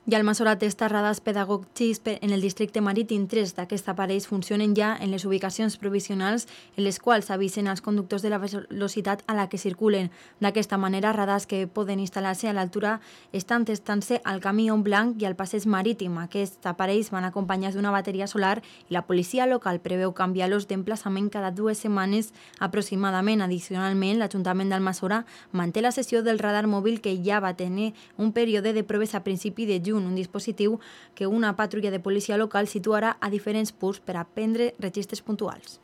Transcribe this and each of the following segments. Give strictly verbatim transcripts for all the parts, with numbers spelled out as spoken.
I el Almassora testa radars pedagògics en el districte marítim. Tres d'aquests aparells funcionen ja en les ubicacions provisionals en les quals avisen als conductors de la velocitat a la que circulen. D'aquesta manera, radars que poden instal·lar-se a l'altura estan testant-se al camí on blanc i al passeig marítim. Aquests aparells van acompanyats d'una bateria solar i la policia local preveu canviar-los d'emplaçament cada dues setmanes aproximadament. Addicionalment, l'Ajuntament d'Almassora manté la sessió del radar mòbil que ja va tenir un període de proves a principi de juny, un dispositiu que una patrulla de policia local situarà a diferents punts per a prendre registres puntuals.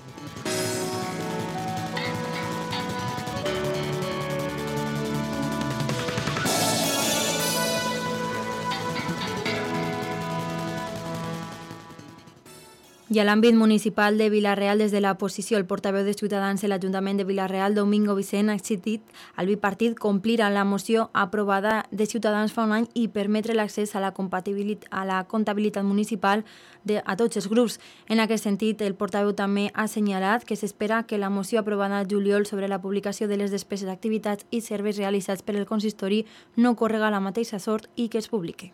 I a l'àmbit municipal de Vila-real, des de la posició, el portaveu de Ciutadans en l'Ajuntament de Vila-real, Domingo Vicent, ha exigit al bipartit complir amb la moció aprovada de Ciutadans fa un any i permetre l'accés a la a la comptabilitat municipal de, a tots els grups. En aquest sentit, el portaveu també ha assenyalat que s'espera que la moció aprovada al juliol sobre la publicació de les despeses d'activitats i serveis realitzats per el consistori no correga la mateixa sort i que es publiqui.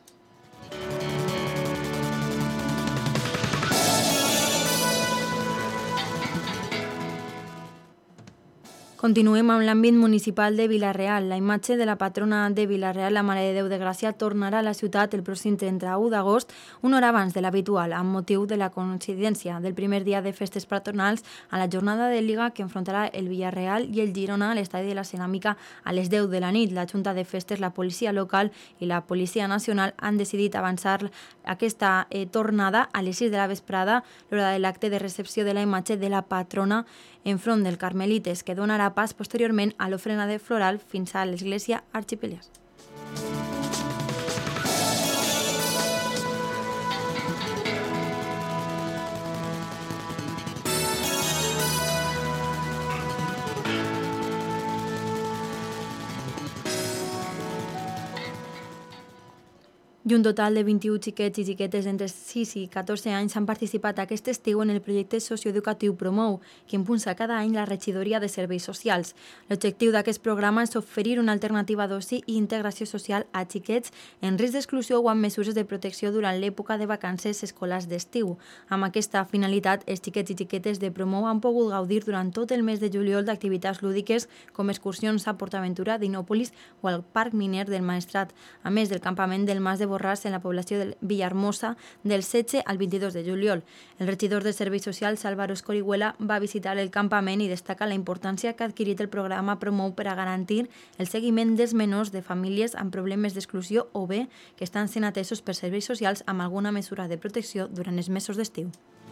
Continuem amb l'àmbit municipal de Vila-real. La imatge de la patrona de Vila-real, la Mare de Déu de Gràcia, tornarà a la ciutat el pròxim trenta u d'agost, una hora abans de l'habitual, amb motiu de la coincidència del primer dia de festes patronals a la jornada de Lliga que enfrontarà el Villarreal i el Girona a l'estadi de la Ceràmica a les deu de la nit. La Junta de Festes, la policia local i la Policia Nacional han decidit avançar aquesta eh, tornada a les sis de la vesprada, l'hora de l'acte de recepció de la imatge de la patrona enfront del Carmelites, que donarà pas posteriorment a l'ofrena floral fins a l'església Arxipelias. I un total de vint-i-u xiquets i xiquetes d'entre sis i catorze anys han participat aquest estiu en el projecte socioeducatiu Promou, que impulsa cada any la Regidoria de Serveis Socials. L'objectiu d'aquest programa és oferir una alternativa d'oci i integració social a xiquets en risc d'exclusió o amb mesures de protecció durant l'època de vacances escolars d'estiu. Amb aquesta finalitat, els xiquets i xiquetes de Promou han pogut gaudir durant tot el mes de juliol d'activitats lúdiques com excursions a PortAventura, Dinòpolis o al Parc Miner del Maestrat, a més del campament del Mas de en la població de Villahermosa del setze al vint-i-dos de juliol. El regidor de Serveis Socials, Álvaro Escorihuela, va visitar el campament i destaca la importància que ha adquirit el programa Promou per a garantir el seguiment dels menors de famílies amb problemes d'exclusió o bé que estan sent atesos per serveis socials amb alguna mesura de protecció durant els mesos d'estiu.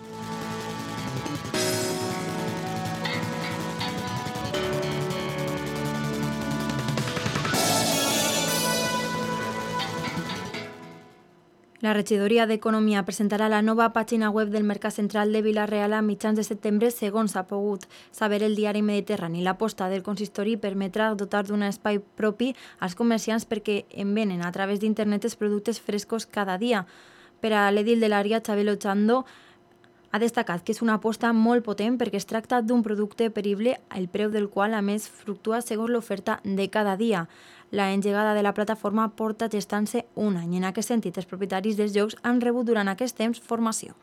La regidoria d'Economia presentarà la nova pàgina web del Mercat Central de Vila-real a mitjans de setembre, segons ha pogut saber el diari Mediterrani. L'aposta del consistori permetrà dotar d'un espai propi als comerciants perquè en venen a través d'internet els productes frescos cada dia. Per a l'edil de l'àrea, Xavier Ochando, ha destacat que és una aposta molt potent perquè es tracta d'un producte perible, el preu del qual a més fluctua segons l'oferta de cada dia. La engegada de la plataforma porta gestant-se un any. En aquest sentit, els propietaris dels llocs han rebut durant aquest temps formació.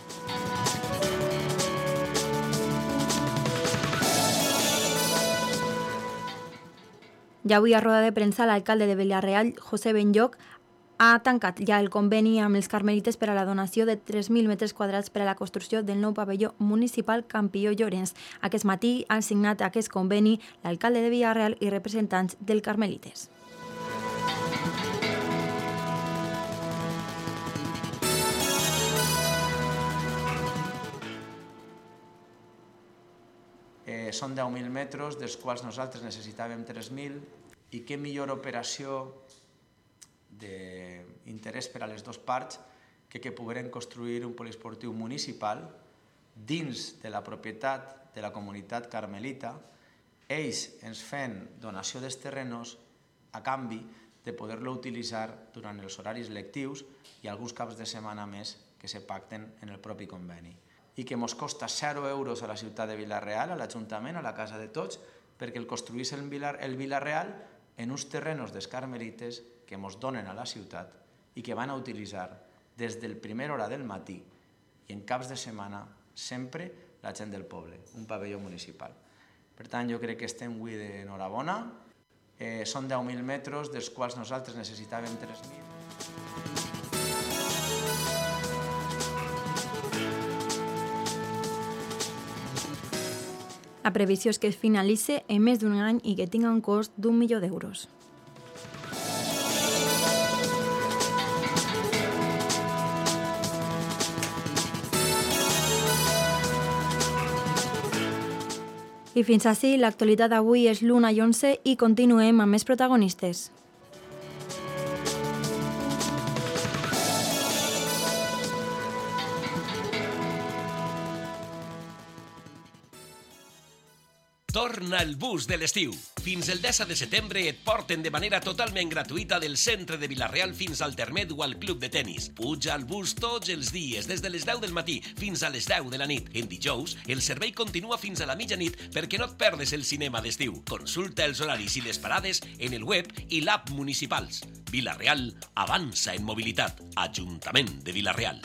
Ja avui a roda de premsa, l'alcalde de Vila-real, José Benlloc, ha tancat ja el conveni amb els Carmelites per a la donació de tres mil metres quadrats per a la construcció del nou pavelló municipal Campió Llorenç. Aquest matí han signat aquest conveni l'alcalde de Vila-real i representants del Carmelites. Eh, són deu mil metres, dels quals nosaltres necessitàvem tres mil, i què millor operació d'interès per a les dues parts que que pogueren construir un poliesportiu municipal dins de la propietat de la comunitat carmelita, ells ens fent donació dels terrenos a canvi de poder-lo utilitzar durant els horaris lectius i alguns caps de setmana més que se pacten en el propi conveni. I que ens costa zero euros a la ciutat de Vila-real, a l'Ajuntament, a la casa de tots, perquè el construís el Vila-real en uns terrenos dels Carmelites que ens donen a la ciutat i que van a utilitzar des del primera hora del matí i en caps de setmana sempre la gent del poble, un pavelló municipal. Per tant, jo crec que estem avui d'enhorabona. Eh, són deu mil metres, dels quals nosaltres necessitàvem tres mil. La previsió és que es finalitzi en més d'un any i que tingui un cost d'un milió d'euros. I fins ací, l'actualitat d'avui és l'una i onze i continuem amb més protagonistes. Torna el bus de l'estiu. Fins el disset de setembre et porten de manera totalment gratuïta del centre de Vila-real fins al Termet o al club de tennis. Puja al bus tots els dies, des de les deu del matí fins a les deu de la nit. En dijous, el servei continua fins a la mitjanit perquè no et perdes el cinema d'estiu. Consulta els horaris i les parades en el web i l'app municipals. Vila-real avança en mobilitat. Ajuntament de Vila-real.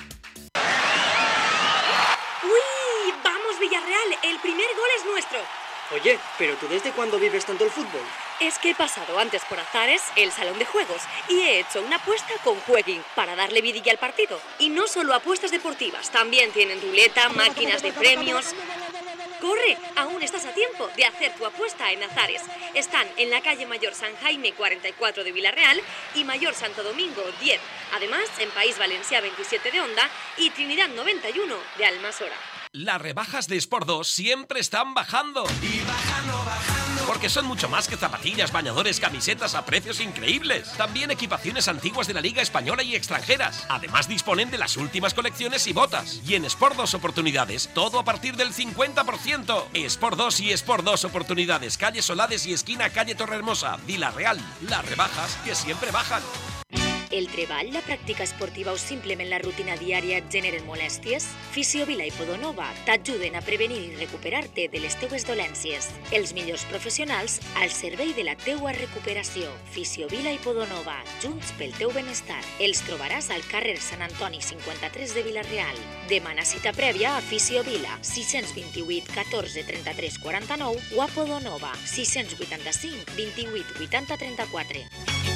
¡Uy! ¡Vamos, Villarreal! El primer gol es nuestro. Oye, ¿pero tú desde cuándo vives tanto el fútbol? Es que he pasado antes por Azares, el salón de juegos, y he hecho una apuesta con Jueguin para darle vidilla al partido. Y no solo apuestas deportivas, también tienen ruleta, máquinas de premios. ¡Corre! Aún estás a tiempo de hacer tu apuesta en Azares. Están en la calle Mayor San Jaime cuarenta y cuatro de Vila-real y Mayor Santo Domingo diez. Además, en País Valencià veintisiete de Onda y Trinidad noventa y uno de Almasora. Las rebajas de Sport dos siempre están bajando. Y bajando, bajando. Porque son mucho más que zapatillas, bañadores, camisetas a precios increíbles. También equipaciones antiguas de la Liga Española y extranjeras. Además disponen de las últimas colecciones y botas. Y en Sport dos Oportunidades, todo a partir del cincuenta por ciento. Sport dos y Sport dos Oportunidades, calle Solades y esquina calle Torrehermosa, Vila-real. Las rebajas que siempre bajan. El treball, la pràctica esportiva o simplement la rutina diària et generen molèsties? Fisiovila i Podonova t'ajuden a prevenir i recuperar-te de les teues dolències. Els millors professionals al servei de la teua recuperació. Fisiovila i Podonova, junts pel teu benestar. Els trobaràs al carrer Sant Antoni cinquanta-tres de Vila-real. Demana cita prèvia a Fisiovila, sis dos vuit, catorze, trenta-tres, quaranta-nou o a Podonova, sis vuitanta-cinc, vint-i-vuit, vuitanta, trenta-quatre.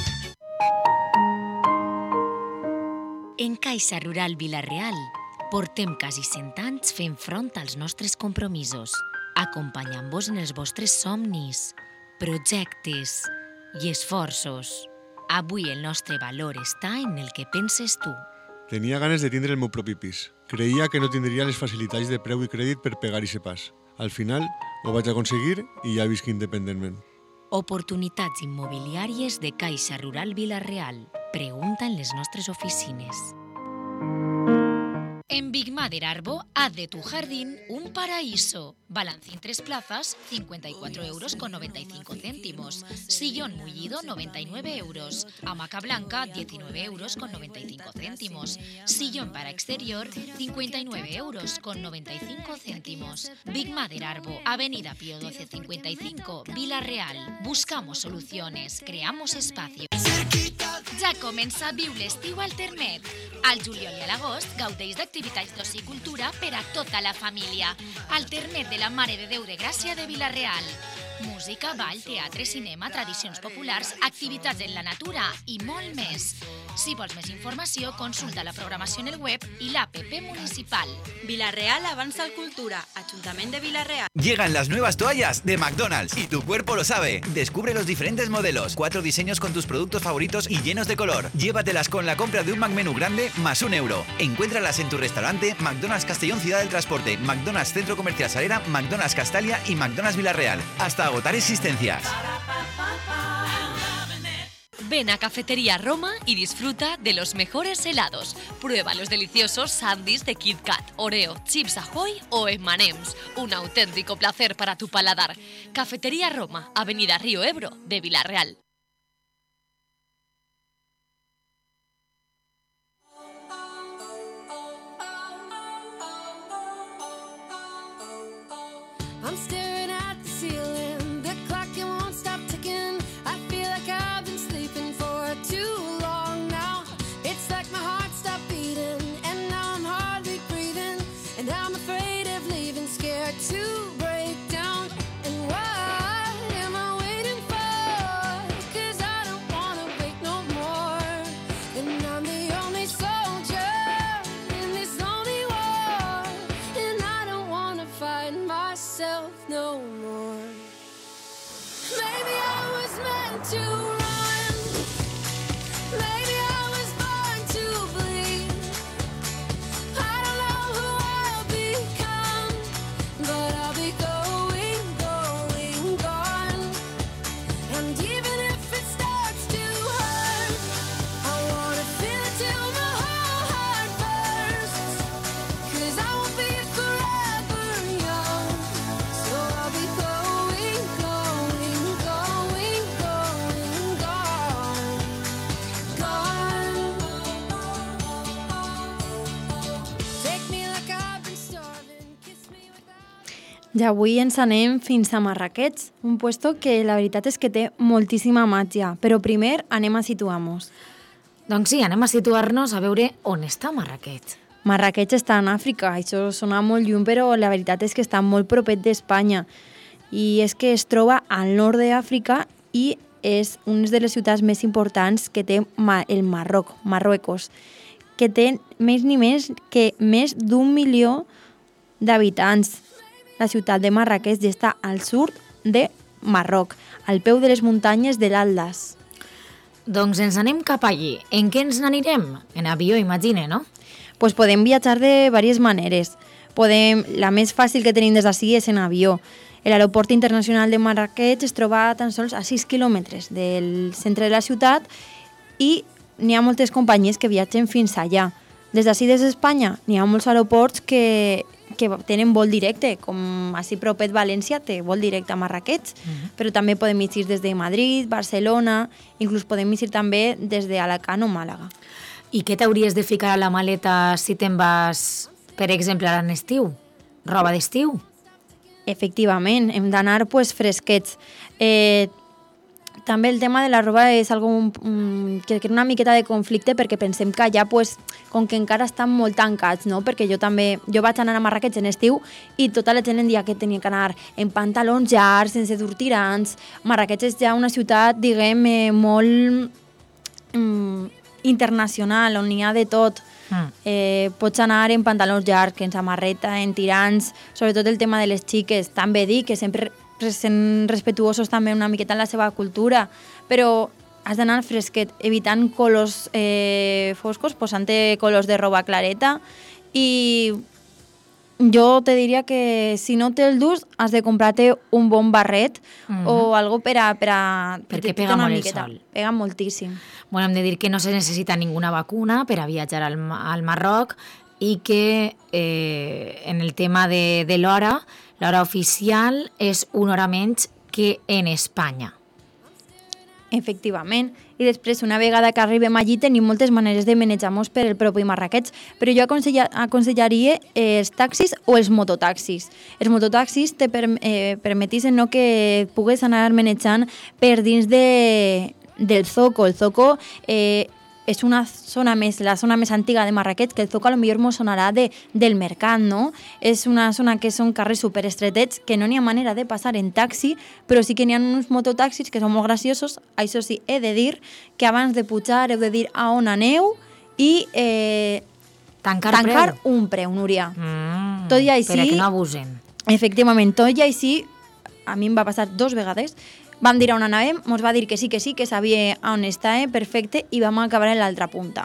En Caixa Rural Vila-real portem quasi cent anys fent front als nostres compromisos, acompanyant-vos en els vostres somnis, projectes i esforços. Avui el nostre valor està en el que penses tu. Tenia ganes de tindre el meu propi pis. Creia que no tindria les facilitats de preu i crèdit per pegar-hi pas. Al final ho vaig aconseguir i ja visc independentment. Oportunitats immobiliàries de Caixa Rural Vila-real. Pregunta en les nostres oficines. En Big Mother Arbo, haz de tu jardín un paraíso. Balancín tres plazas, cincuenta y cuatro euros con noventa y cinco céntimos. Sillón mullido, noventa y nueve euros. Hamaca blanca, diecinueve euros con noventa y cinco céntimos. Sillón para exterior, cincuenta y nueve euros con noventa y cinco céntimos. Big Mother Arbo, Avenida Pío doce cincuenta y cinco, Vila-real. Buscamos soluciones, creamos espacio. Ja comença Viu l'estiu al Termet. Al juliol i a l'agost gaudeix d'activitats d'oci i cultura per a tota la família. Al Termet de la Mare de Déu de Gràcia de Vila-real. Música, ball, teatre, cinema, tradicions populars, activitats en la natura i molt més. Si vols més informació, consulta la programació en el web y la app municipal. Vila-real avanza al cultura. Ayuntamiento de Vila-real. Llegan las nuevas toallas de McDonald's y tu cuerpo lo sabe. Descubre los diferentes modelos, cuatro diseños con tus productos favoritos y llenos de color. Llévatelas con la compra de un McMenú grande más un euro. Encuéntralas en tu restaurante McDonald's Castellón Ciudad del Transporte, McDonald's Centro Comercial Salera, McDonald's Castalia y McDonald's Vila-real. Hasta agotar existencias. Ven a Cafetería Roma y disfruta de los mejores helados. Prueba los deliciosos sándwiches de Kit Kat, Oreo, Chips Ahoy o eme and ems. Un auténtico placer para tu paladar. Cafetería Roma, Avenida Río Ebro de Vila-real. I'm staring at the ceiling, the clock it won't stop ticking. I feel like I've been sleeping for too long now. It's like my heart stopped beating, and now I'm hardly breathing, and I'm afraid of leaving, scared to break down. And what am I waiting for? 'Cause I don't wanna wait no more. And I'm the only soldier in this lonely war, and I don't wanna fight myself no more. Maybe I was meant to run. Maybe I was born to bleed. I don't know who I'll become, but I'll be going, going, gone. And even if it starts to hurt, I wanna feel it till my whole heart bursts. 'Cause I won't be forever young, so I'll be going, going, going, going, gone, gone. Take me like I've been starving, kiss me without. I avui ens anem fins a Marrakech, un puesto que la veritat és que té moltíssima màgia, però primer anem a situar-nos. Doncs sí, anem a situar-nos a veure on està Marrakech. Marrakech està en Àfrica, això sona molt lluny, però la veritat és que està molt propet d'Espanya. I és que es troba al nord d'Àfrica i és una de les ciutats més importants que té Ma- el Marroc, Marruecos, que té més ni més que més d'un milió d'habitants. La ciutat de Marrakech està al sud de Marroc, al peu de les muntanyes de l'Atlas. Doncs ens anem cap allí. En què ens n'anirem? En avió, imagine, no? Pues podem viatjar de diverses maneres. Podem, la més fàcil que tenim des d'ací és en avió. L'aeroport internacional de Marrakech es troba a tan sols a sis quilòmetres del centre de la ciutat i n'hi ha moltes companyies que viatgen fins allà. Des d'ací, des d'Espanya, n'hi ha molts aeroports que, que tenen vol directe, com així propet València té vol directe a Marrakech, uh-huh. però també podem eixir des de Madrid, Barcelona, inclús podem eixir també des d'Alacant o Màlaga. I què t'hauries de ficar a la maleta si te'n vas, per exemple, ara en estiu? Roba d'estiu? Efectivament, hem d'anar pues, fresquets. Eh, també el tema de la roba és algo um, que crea una miqueta de conflicte perquè pensem que allà, pues, com que encara estan molt tancats, no? Perquè jo també, jo vaig anar a Marrakech en estiu i tota la gent em dia que tenia que anar en pantalons llargs, sense dur tirants. Marrakech és ja una ciutat, diguem, eh, molt um, internacional, on n'hi ha de tot. Mm. Eh, pots anar en pantalons llargs, en samarreta, en tirants, sobretot el tema de les xiques. També dic que sempre sent respetuosos també una miqueta en la seva cultura, però has d'anar fresquet, evitant colors eh, foscos, posant-te colors de roba clareta, i jo te diria que si no te'l dus has de comprar-te un bon barret mm-hmm. o algo per a... Per a perquè pega molt el sol. Pega moltíssim. Bueno, hem de dir que no se necessita ninguna vacuna per a viatjar al, al Marroc i que eh, en el tema de, de l'hora, l'hora oficial és una hora menys que en Espanya. Efectivament. I després, una vegada que arribem allí, tenim moltes maneres de manejar-nos per el propi Marrakech, però jo aconsella, aconsellaria els taxis o els mototaxis. Els mototaxis te per, eh, permetisen no, que pugues anar manejant per dins de, del Zoco. El Zoco eh, és una zona més, la zona més antiga de Marrakech, que el Zoco a lo millor mos sonarà de, del mercat, no? És una zona que són carrers superestretets, que no n'hi ha manera de passar en taxi, però sí que n'hi ha uns mototaxis que són molt graciosos. Això sí, he de dir que abans de pujar heu de dir a on aneu i eh, tancar, tancar preu. un preu, Núria. Mm, tot i així, per a que no abusen. Efectivament, tot i així, a mi em va passar dos vegades. Vam dir on anàvem, ens va dir que sí, que sí, que sabia on estava, perfecte, i vam acabar en l'altra punta.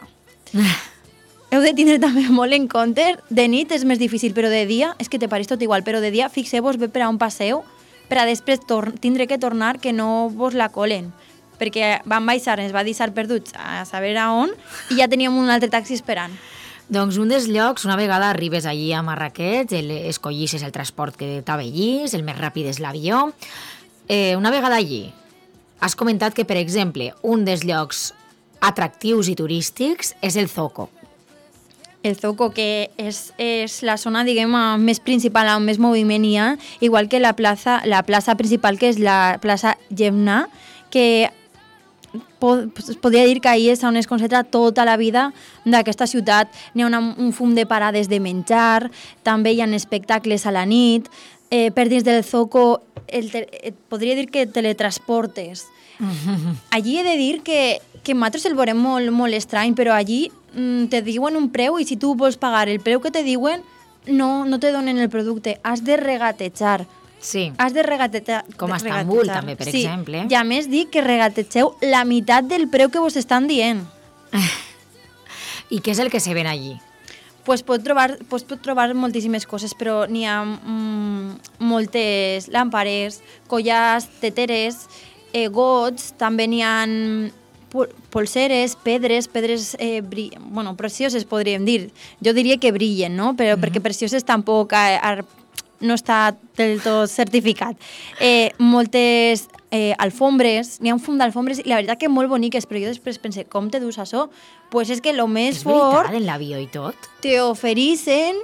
Heu de tindre també molt en compte, de nit és més difícil, però de dia, és que te pareix tot igual, però de dia fixeu-vos bé per a on passeu, per a després tindre que tornar, que no vos la colen. Perquè vam baixar, ens va deixar perduts a saber a on, i ja teníem un altre taxi esperant. Doncs un dels llocs, una vegada arribes allí a Marrakech, escollisses el transport que t'avellís, el més ràpid és l'avió. Eh, una vegada allí, has comentat que, per exemple, un dels llocs atractius i turístics és el Zoco. El Zoco, que és, és la zona, diguem, més principal, on més moviment hi ha, igual que la plaça, la plaça principal, que és la plaça Yemna, que es podria dir que ahir és on es concentra tota la vida d'aquesta ciutat. N'hi ha una, un fum de parades de menjar, també hi ha espectacles a la nit, eh, per dins del Zoco el te, et podria dir que teletransportes. Allí he de dir que, que nosaltres el veurem molt, molt estrany, però allí mm, te diuen un preu i si tu vols pagar el preu que te diuen, no, no te donen el producte. Has de regatejar. Sí. Has de regatejar. Com a Estambul, també, per sí. exemple. I a més dic que regategeu la meitat del preu que vos estan dient. I què és el que se ven allí? Pues pot trobar, pues pot trobar moltíssimes coses, però n'hi ha mm, moltes làmpares, collars, teteres, eh, gots, també n'hi ha polseres, pedres, pedres eh, bri... bueno, precioses podríem dir. Jo diria que brillen, no? Però mm-hmm. perquè precioses tampoc a, a, no està del tot certificat. Eh, moltes eh, alfombres, n'hi ha un fum d'alfombres, i la veritat que molt boniques, però jo després pensé, com te dus això? Pues és que el més és fort... veritat, en l'avió i tot? Te ofereixen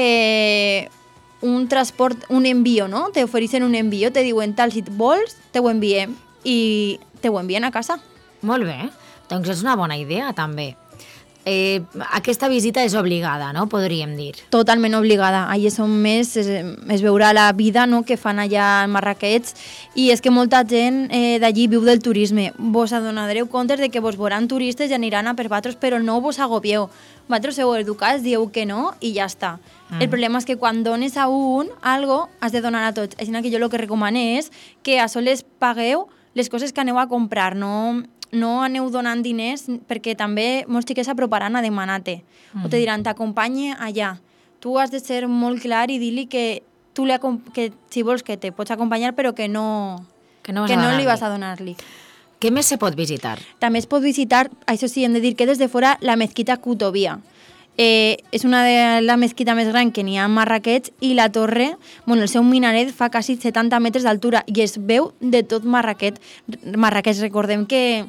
eh, un transport, un envío, no? Te ofereixen un envío, te diuen tal, si vols, te ho enviem, i te ho envien a casa. Molt bé, doncs és una bona idea també. Eh, aquesta visita és obligada, no? Podríem dir. Totalment obligada. Allà és on més es, es veurà la vida, no?, que fan allà en Marrakech, i és que molta gent eh, d'allí viu del turisme. Vos adonareu comptes de que vos veuran turistes i aniran a per vosaltres, però no vos agobieu. Vosaltres sou educats, dieu que no i ja està. Mm. El problema és que quan dones a un algo has de donar a tots. Així que jo el que recomano és que a soles pagueu les coses que aneu a comprar, no... no aneu donant diners perquè també molts xiquets s'aproparan a demanar-te. Mm. O te diran, t'acompanye allà. Tu has de ser molt clar i dir-li que tu li que si vols que te pots acompanyar però que no, que no, que no li vas a donar-li. Què més se pot visitar? També es pot visitar, això sí, hem de dir que des de fora, la mezquita Qutobia. Eh, és una de la mesquita més gran que n'hi ha a Marrakech i la torre, bueno, el seu minaret fa quasi setanta metres d'altura i es veu de tot Marrakech. Marrakech, recordem que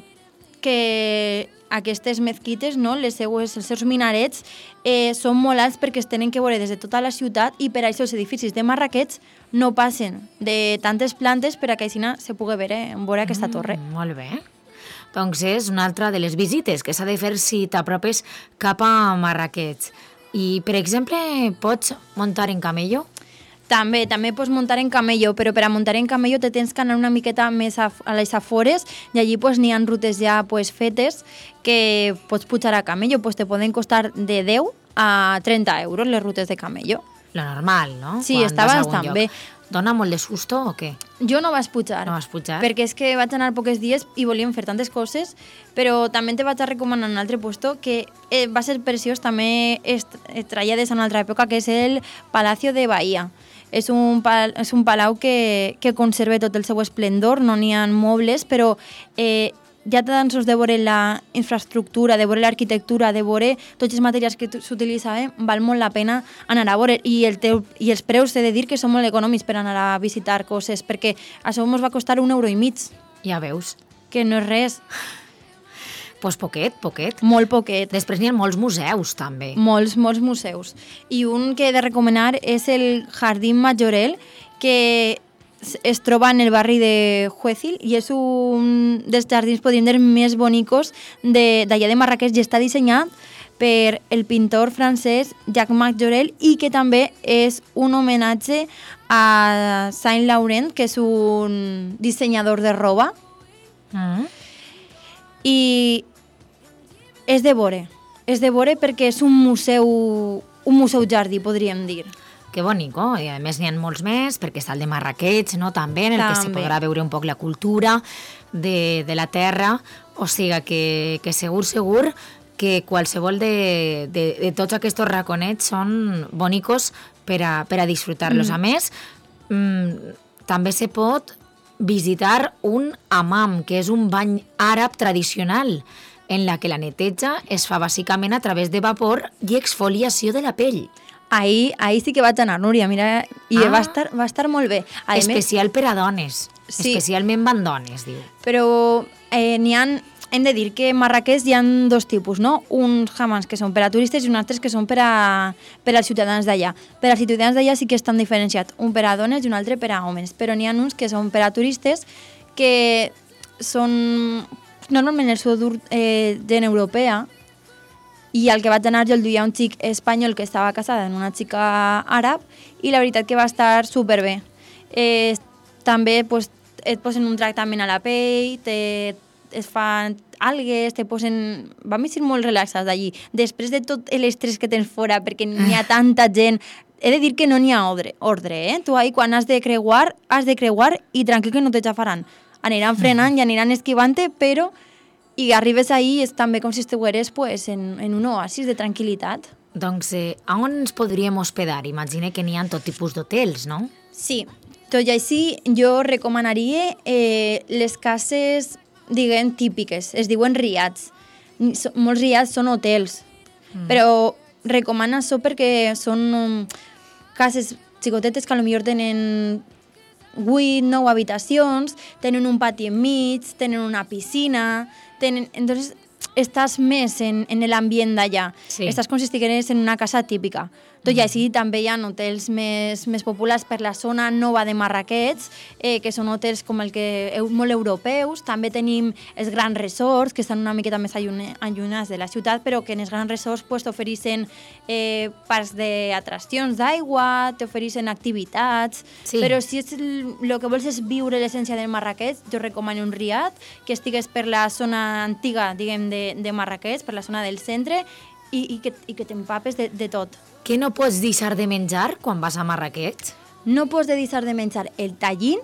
que aquestes mezquites, no, les seues, els seus minarets, eh, són molt alts perquè es tenen que veure des de tota la ciutat i per això els edificis de Marrakech no passen de tantes plantes per a que així se pugui veure, veure aquesta torre. Mm, molt bé. Doncs és una altra de les visites que s'ha de fer si t'apropes cap a Marrakech. I, per exemple, pots muntar en camello? També, també pots muntar en camello, però per a muntar en camello te tens que anar una miqueta més a, a les afores i allí pues, n'hi ha rutes ja pues, fetes que pots pujar a camello, pues, te poden costar de deu a trenta euros les rutes de camello. Lo normal, no? Sí, Quan està bastant bé. Dona molt de susto o què? Jo no vaig pujar. No vas pujar? Perquè és que vaig anar poques dies i volíem fer tantes coses, però també te vaig a recomanar un altre puesto que eh, va ser preciós, també es traia des d'una altra època, que és el Palacio de Bahia. És un, pal és un palau que, que conserva tot el seu esplendor, no n'hi ha mobles, però eh, ja tan sols de veure la infraestructura, de veure l'arquitectura, de veure tots els materials que s'utilitzaven, val molt la pena anar a veure. I, el teu, I els preus he de dir que són molt econòmics per anar a visitar coses, perquè això ens va costar un euro i mig. Ja veus. Que no és res. Pues poquet, poquet. Molt poquet. Després n'hi ha molts museus, també. Molts, molts museus. I un que he de recomanar és el Jardín Majorel, que es troba en el barri de Huezil i és un dels jardins, podríem dir, més bonicos d'allà de, de Marrakech i està dissenyat per el pintor francès Jacques Majorel i que també és un homenatge a Saint Laurent, que és un dissenyador de roba. Mm. I és de veure, és de veure perquè és un museu, un museu jardí, podríem dir. Que bonico, i a més n'hi ha molts més, perquè està el de Marrakech, no?, també, en el també. Que se podrà veure un poc la cultura de, de la terra, o sigui que, que segur, segur que qualsevol de, de, de tots aquests raconets són bonicos per a, per a disfrutar-los. Mm. A més, mm, també se pot visitar un hammam, que és un bany àrab tradicional, en la que la neteja es fa bàsicament a través de vapor i exfoliació de la pell. Ahí, ahí sí que vaig anar, Núria, mira, i ah, va, estar, va estar molt bé. A especial més, per a dones, sí, especialment van dones, diu. Però eh, n'hi ha, hem de dir que a Marrakech hi ha dos tipus, no? Uns hammams que són per a turistes i uns altres que són per a, per als ciutadans d'allà. Per als ciutadans d'allà sí que estan diferenciats, un per a dones i un altre per a homes, però n'hi ha uns que són per a turistes que són normalment el suo dur eh, gent europea, i el que vaig anar jo el duia un xic espanyol que estava casada amb una xica àrab, i la veritat que va estar superbé. Eh, també pues, et posen un tractament a la pell, te, es fan algues, te posen... Vam ser molt relaxats d'allí. Després de tot l'estrès que tens fora, perquè n'hi ha tanta gent, he de dir que no n'hi ha ordre, ordre eh? Tu ahí quan has de creuar, has de creuar i tranquil que no te xafaran. Aniran frenant i aniran esquivant-te, però... I arribes ahí és també com si estigueres pues, en, en un oasis de tranquil·litat. Doncs eh, on ens podríem hospedar? Imagine que n'hi ha tot tipus d'hotels, no? Sí, tot i així jo recomanaria eh, les cases, diguem, típiques. Es diuen riads. Molts riads són hotels, mm. però recomana això perquè són um, cases xicotetes que potser tenen vuit, nou habitacions, tenen un pati enmig, tenen una piscina, tenen... Entonces, estàs més en, en l'ambient d'allà. Sí. Estàs com si estigueres en una casa típica. Tot i així també hi ha hotels més, més populars per la zona nova de Marrakech, eh, que són hotels com el que molt europeus. També tenim els grans resorts, que estan una miqueta més allunyats de la ciutat, però que en els grans resorts pues, t'ofereixen eh, parcs d'atraccions d'aigua, t'ofereixen activitats, sí. Però si és el, el que vols és viure l'essència del Marrakech, jo recomano un riad que estigués per la zona antiga, diguem, de, de Marrakech, per la zona del centre, i, i que, i que t'empapes de, de tot. Què no pots deixar de menjar quan vas a Marrakech? No pots deixar de menjar el tagín,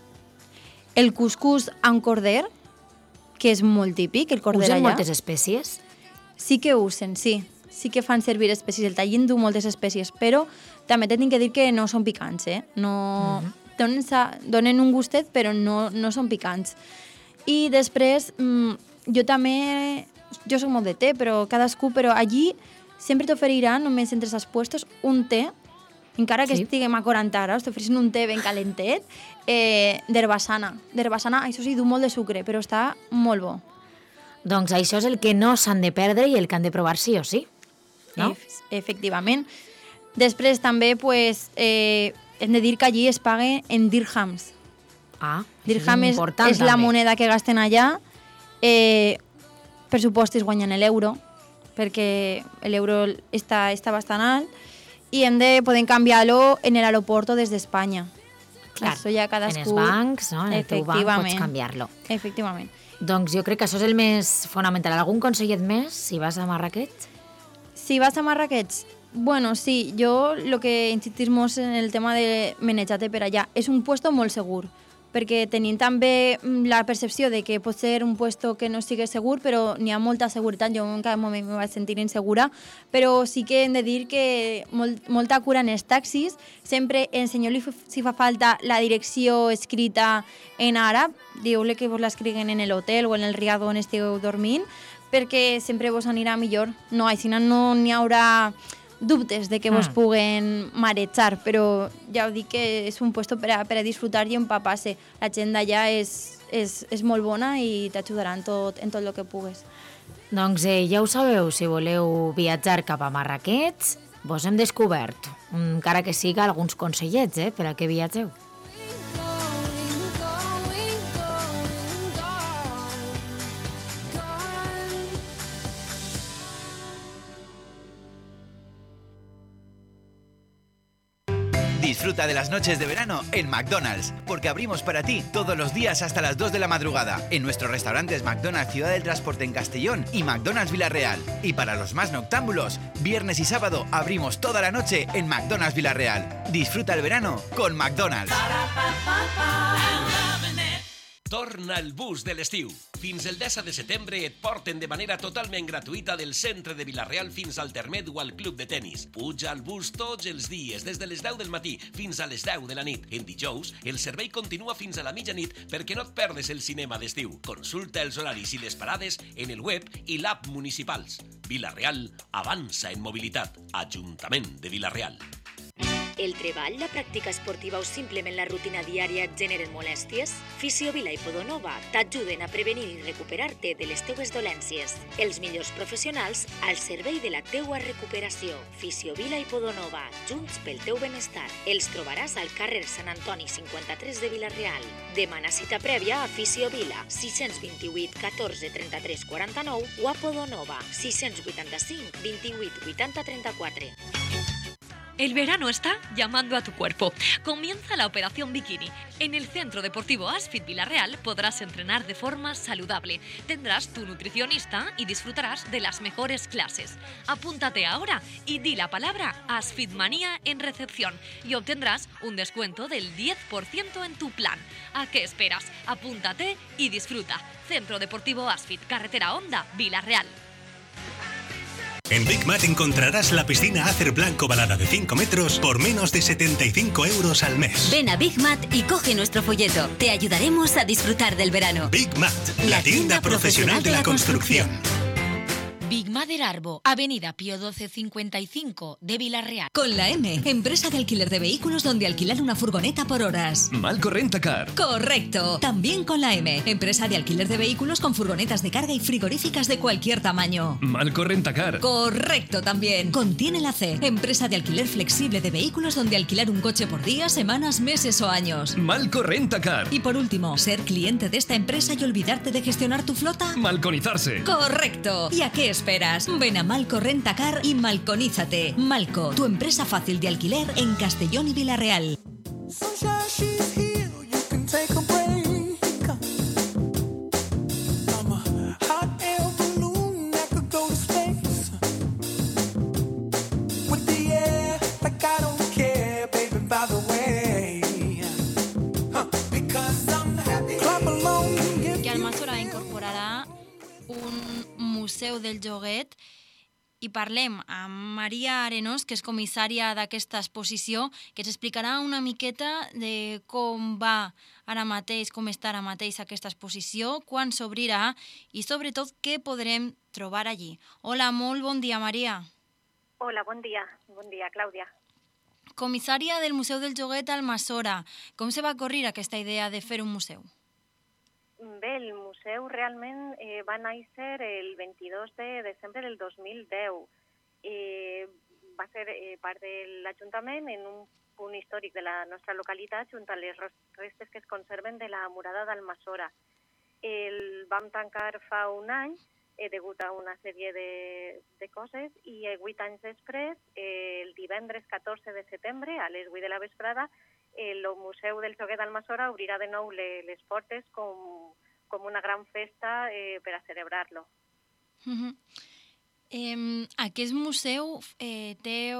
el cuscús amb corder, que és molt típic, el corder usen allà. Usen moltes espècies? Sí que usen, sí. Sí que fan servir espècies. El tagín du moltes espècies, però també t'he de dir que no són picants, eh? No... Mm-hmm. donen, donen un gustet, però no, no són picants. I després, mmm, jo també... Jo soc molt de té, però cadascú, però allí sempre t'oferiran, només entre els puestos, un té, encara que sí. Estiguem a quaranta graus, t'ofereixen un té ben calentet, eh, d'herbassana. D'herbassana, això sí, du molt de sucre, però està molt bo. Doncs això és el que no s'han de perdre i el que han de provar sí o sí, no? E- efectivament. Després també, pues, eh, hem de dir que allí es paga en dirhams. Ah, Dirham és important, és, és la també. moneda que gasten allà. Eh, per supost es guanyen l'euro, perquè l'euro està, està bastant alt i hem de poder canviar-lo en l'aeroport des d'Espanya. Clar, això ja cadascú... en els bancs, no? En el teu banc pots canviar-lo. Efectivament. Doncs jo crec que això és el més fonamental. Algun consellet més, si vas a Marrakech? Si vas a Marrakech, bueno, sí, jo el que insistir molt en el tema de menjar-te per allà és un puesto molt segur, perquè tenim també la percepció de que pot ser un puesto que no sigui segur, però n'hi ha molta seguretat, jo en cada moment me vaig sentir insegura, però sí que hem de dir que molt, molta cura en els taxis, sempre ensenyeu-li si fa falta la direcció escrita en àrab, dieu-li que vos l'escriguen en l'hotel o en el riad on estigueu dormint, perquè sempre vos anirà millor. No, així no n'hi haurà dubtes de que vos mm. puguen marejar, però ja ho dic que és un puesto per a, per a disfrutar i empapar-se. La gent d'allà és, és, és molt bona i t'ajudarà en tot, en tot el que pugues. Doncs eh, ja ho sabeu, si voleu viatjar cap a Marrakech, vos hem descobert, encara que siga alguns consellets eh, per a que viatgeu. Disfruta de las noches de verano en McDonald's, porque abrimos para ti todos los días hasta las dos de la madrugada en nuestros restaurantes McDonald's Ciudad del Transporte en Castellón y McDonald's Villarreal. Y para los más noctámbulos, viernes y sábado abrimos toda la noche en McDonald's Villarreal. Disfruta el verano con McDonald's. Torna el bus de l'estiu. Fins el deu de setembre et porten de manera totalment gratuïta del centre de Vila-real fins al Termet o al club de tennis. Puja al bus tots els dies, des de les deu del matí fins a les deu de la nit. En dijous, el servei continua fins a la mitjanit perquè no et perdes el cinema d'estiu. Consulta els horaris i les parades en el web i l'app municipals. Vila-real avança en mobilitat. Ajuntament de Vila-real. El treball, la pràctica esportiva o simplement la rutina diària et generen molèsties? Fisiovila i Podonova t'ajuden a prevenir i recuperar-te de les teues dolències. Els millors professionals al servei de la teua recuperació. Fisiovila i Podonova, junts pel teu benestar. Els trobaràs al carrer Sant Antoni cinquanta-tres de Vila-real. Demana cita prèvia a Fisiovila, sis dos vuit, catorze, trenta-tres, quaranta-nou o a Podonova, sis vuitanta-cinc, vint-i-vuit, vuitanta, trenta-quatre. El verano está llamando a tu cuerpo. Comienza la Operación Bikini. En el Centro Deportivo Asfit Vila-real podrás entrenar de forma saludable. Tendrás tu nutricionista y disfrutarás de las mejores clases. Apúntate ahora y di la palabra Asfitmanía en recepción y obtendrás un descuento del diez por ciento en tu plan. ¿A qué esperas? Apúntate y disfruta. Centro Deportivo Asfit, Carretera Honda, Vila-real. En Big Mat encontrarás la piscina Acer Blanco ovalada de cinco metros por menos de setenta y cinco euros al mes. Ven a Big Mat y coge nuestro folleto. Te ayudaremos a disfrutar del verano. Big Mat, la, la tienda profesional de la construcción. Big Mat del Arbo, Avenida Pío doce cincuenta y cinco de Vila-real. Con la M, empresa de alquiler de vehículos donde alquilar una furgoneta por horas. Malco Rentacar. Correcto. También con la M, empresa de alquiler de vehículos con furgonetas de carga y frigoríficas de cualquier tamaño. Malco Rentacar. Correcto también. Contiene la C, empresa de alquiler flexible de vehículos donde alquilar un coche por días, semanas, meses o años. Malco Rentacar. Y por último, ser cliente de esta empresa y olvidarte de gestionar tu flota. Malconizarse. Correcto. ¿Y a qué esperas? Ven a Malco Rentacar y malconízate. Malco, tu empresa fácil de alquiler en Castellón y Vila-real. Que Almassora incorporarà un museu del joguet i parlem amb Maria Arenós, que és comissària d'aquesta exposició, que ens explicarà una miqueta de com va ara mateix, com està ara mateix aquesta exposició, quan s'obrirà i sobretot què podrem trobar allí. Hola, molt bon dia, Maria. Hola, bon dia. Bon dia, Clàudia. Comissària del Museu del Joguet a Almassora. Com se va corrir aquesta idea de fer un museu? Bé, el museu realment eh, va néixer el vint-i-dos de desembre del dos mil deu. Eh, va ser eh, part de l'Ajuntament en un punt històric de la nostra localitat junt a les restes que es conserven de la murada d'Almassora. El vam tancar fa un any eh, degut a una sèrie de, de coses i eh, vuit anys després, eh, el divendres catorze de setembre, a les vuit de la vesprada, el Museu del Joguet d'Almassora obrirà de nou les portes com, com una gran festa eh, per a celebrar-lo. Uh-huh. eh, aquest museu eh, té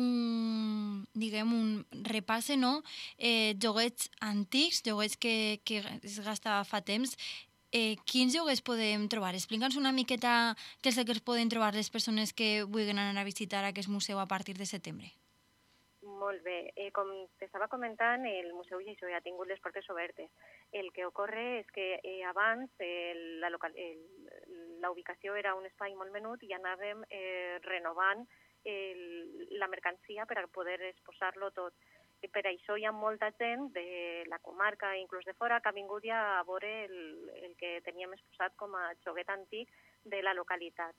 un, diguem, un repasse, no? Eh, joguets antics, joguets que, que es gasta fa temps. Eh, quins joguets podem trobar? Explica'ns una miqueta què és el que es poden trobar les persones que vulguin anar a visitar aquest museu a partir de setembre. Molt bé. Eh, com t'estava comentant, el museu ja ha tingut les portes obertes. El que ocorre és que eh, abans eh, la, local, eh, la ubicació era un espai molt menut i anàvem eh, renovant el, la mercancia per a poder exposar-lo tot. I per això hi ha molta gent de la comarca, inclús de fora, que ha vingut ja a veure el, el que teníem exposat com a joguet antic de la localitat.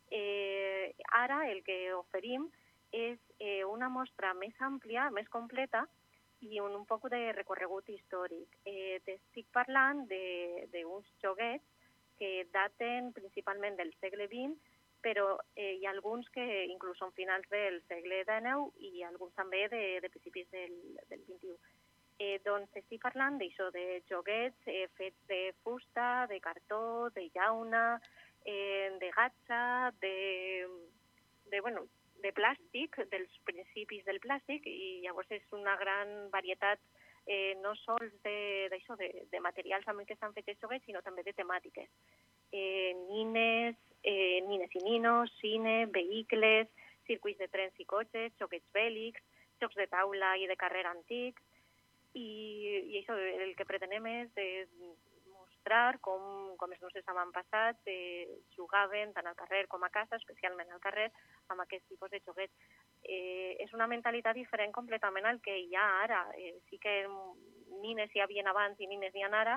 Eh, ara el que oferim és eh, una mostra més àmplia, més completa i un, un poc de recorregut històric. Eh, T'estic parlant d'uns joguets que daten principalment del segle vint, però eh, hi ha alguns que inclús són finals del segle dinou i alguns també de, de principis del, del vint-i-u. Eh, doncs estic parlant d'això, de joguets eh, fets de fusta, de cartó, de llauna, eh, de gatsa, de, de, bueno, de plàstic, dels principis del plàstic, i llavors és una gran varietat eh, no sols d'això, de, de, de materials amb què s'han fet els joguets, sinó també de temàtiques. Eh, nines, eh, nines i ninos, cine, vehicles, circuits de trens i cotxes, joguets bèl·lics, jocs de taula i de carrera antics, i, i això, el que pretenem és de mostrar com, com els nostres avantpassats eh, jugaven tant al carrer com a casa, especialment al carrer, amb aquest tipus de joguets. eh, és una mentalitat diferent completament al que hi ha ara. Eh, sí que nines hi havia abans i nines n'hi ha ara,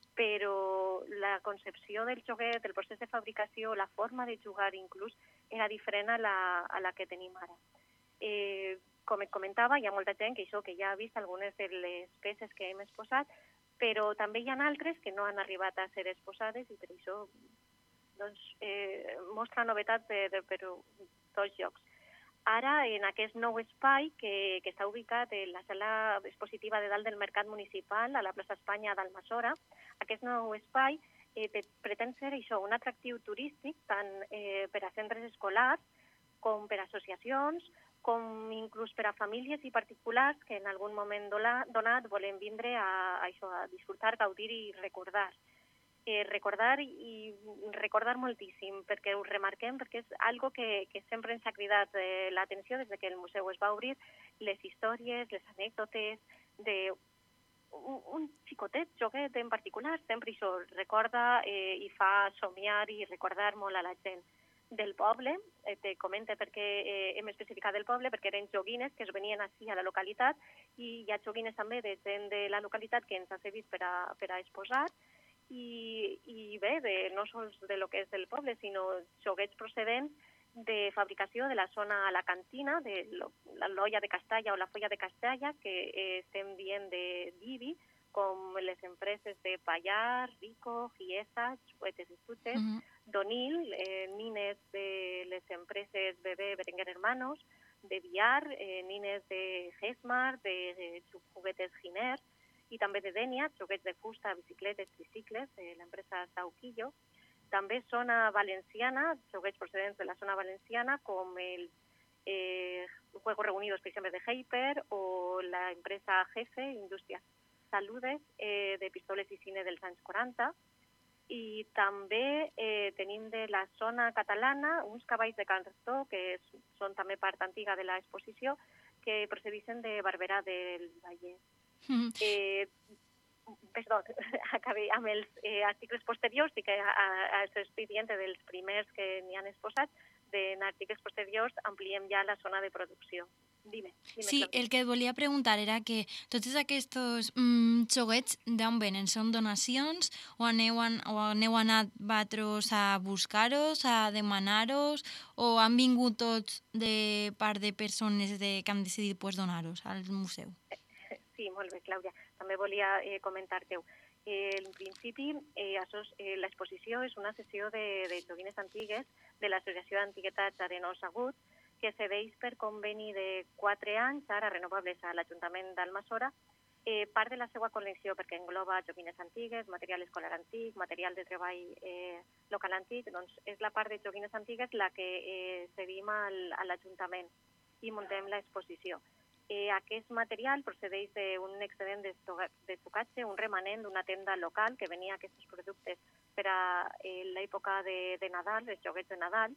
però la concepció del joguet, el procés de fabricació, la forma de jugar inclús, era diferent a la, a la que tenim ara. Eh, com et comentava, hi ha molta gent que, això, que ja ha vist algunes de les peces que hem exposat, però també hi ha altres que no han arribat a ser exposades i per això doncs, eh, mostra novetat per, per tots llocs. Ara, en aquest nou espai que, que està ubicat en la sala expositiva de dalt del Mercat Municipal, a la plaça Espanya d'Almassora, aquest nou espai eh, pretén ser això, un atractiu turístic tant eh, per a centres escolars com per a associacions, com inclús per a famílies i particulars que en algun moment donat volen vindre a, a, això, a disfrutar, gaudir i recordar. Eh, recordar i recordar moltíssim, perquè ho remarquem, perquè és algo que, que sempre ens ha cridat eh, l'atenció des que el museu es va obrir, les històries, les anècdotes de un, un xicotet joguet en particular, sempre això recorda eh, i fa somiar i recordar molt a la gent del poble. Eh, te comente perquè eh, hem especificat del poble, perquè eren joguines que es venien així a la localitat i hi ha joguines també de gent de la localitat que ens ha servit per a, per a exposar. I, i bé, de, no sols de lo que és del poble, sinó joguets procedents de fabricació de la zona alacantina, de lo, la loia de Castalla o la folla de Castalla, que eh, estem dient de d'Ibi, com les empreses de Payar, Rico, Giesa, Xuetes i Estuches, uh -huh. Donil, eh, nines de les empreses Bebé Berenguer Hermanos, de Villar, eh, nines de Gesmar, de, de juguetes Giner, i també de Denia, joguets de fusta, bicicletes, tricicles, de l'empresa Sauquillo. També zona valenciana, joguets procedents de la zona valenciana, com el eh, Juegos Reunidos, per exemple, de Hyper, o la empresa Jefe, Industrias Saludes, eh, de pistoles i cine dels anys quaranta. I també eh, tenim de la zona catalana uns cavalls de cartó, que és, són també part antiga de l'exposició, que procedeixen de Barberà del Vallès. Mm. Eh, perdó, acabé amb els eh, articles posteriors, i que estic dient dels primers que n'hi han exposat, en articles posteriors ampliem ja la zona de producció. Dime, dime, sí, Claudia. El que et volia preguntar era que tots aquests mm, joguets d'on venen? Són donacions o aneu, an, o aneu anat vosaltres a buscar-los, a demanar-los, o han vingut tots de part de persones de, que han decidit pues, donar-los al museu? Sí, molt bé, Clàudia. També volia eh, comentar-te-ho. Eh, en principi, eh, eh, l'exposició és una sessió de, de joguines antigues de l'Associació d'Antiguitats Arenós Agut, que cedeix per conveni de quatre anys, ara renovables a l'Ajuntament d'Almassora, eh, part de la seva col·lecció, perquè engloba joguines antigues, material escolar antic, material de treball eh, local antic, doncs és la part de joguines antigues la que eh, cedim al, a l'Ajuntament i muntem l'exposició. Eh, aquest material procedeix d'un excedent d'estogatge, un remanent d'una tenda local que venia aquests productes per a eh, l'època de, de Nadal, els joguets de Nadal,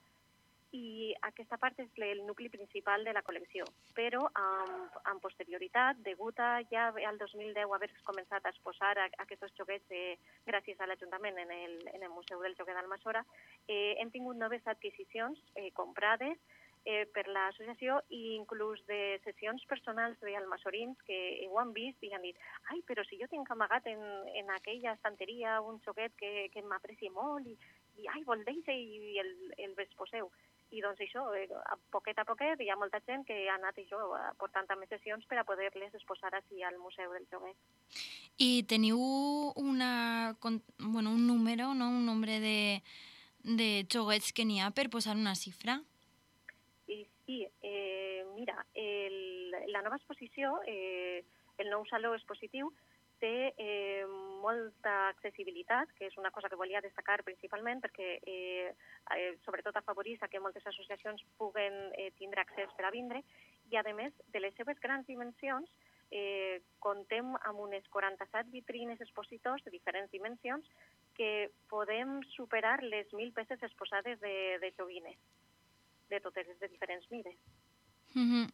i aquesta part és el nucli principal de la col·lecció. Però, amb, amb posterioritat, degut a ja al dos mil deu haver començat a exposar a, a aquests joguets eh, gràcies a l'Ajuntament en, el, en el Museu del Joguet d'Almassora, eh, hem tingut noves adquisicions eh, comprades Eh, per l'associació i inclús de sessions personals d'almassorins que ho han vist i han dit ai, però si jo tinc amagat en, en aquella estanteria un joguet que, que m'apreci molt i, i ai, vol deixar i el, el exposeu. I doncs això, eh, a poquet a poquet hi ha molta gent que ha anat això, portant també sessions per a poder-les exposar així al Museu del Joguet. I teniu una, bueno, un número, no? Un nombre de, de joguets que n'hi ha per posar una xifra? Sí, eh, mira, el, la nova exposició, eh, el nou saló expositiu, té eh, molta accessibilitat, que és una cosa que volia destacar principalment perquè eh, eh, sobretot afavorís a que moltes associacions puguen eh, tindre accés per a vindre, i a més de les seves grans dimensions eh, contem amb unes quaranta-set vitrines expositors de diferents dimensions que podem superar les mil peces exposades de, de joguines, de totes les de diferents mides. Uh-huh.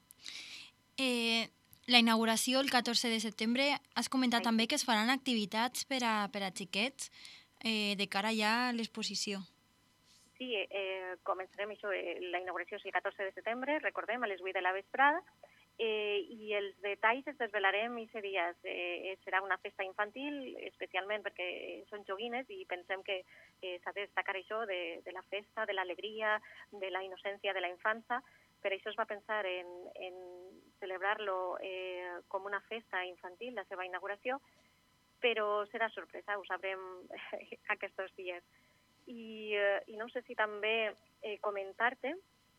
eh, la inauguració el catorze de setembre, has comentat Ai. també que es faran activitats per a, per a xiquets eh, de cara ja a l'exposició. sí, eh, començarem això, eh, la inauguració és el catorze de setembre, recordem, a les vuit de la vesprada, eh, i els detalls els desvelarem aquests dies. Eh, serà una festa infantil, especialment perquè són joguines i pensem que eh, s'ha de destacar això de, de la festa, de l'alegria, de la innocència de la infància. Per això es va pensar en, en celebrar-lo eh, com una festa infantil, la seva inauguració, però serà sorpresa, ho sabrem aquests dies. I, eh, i no sé si també eh, comentar-te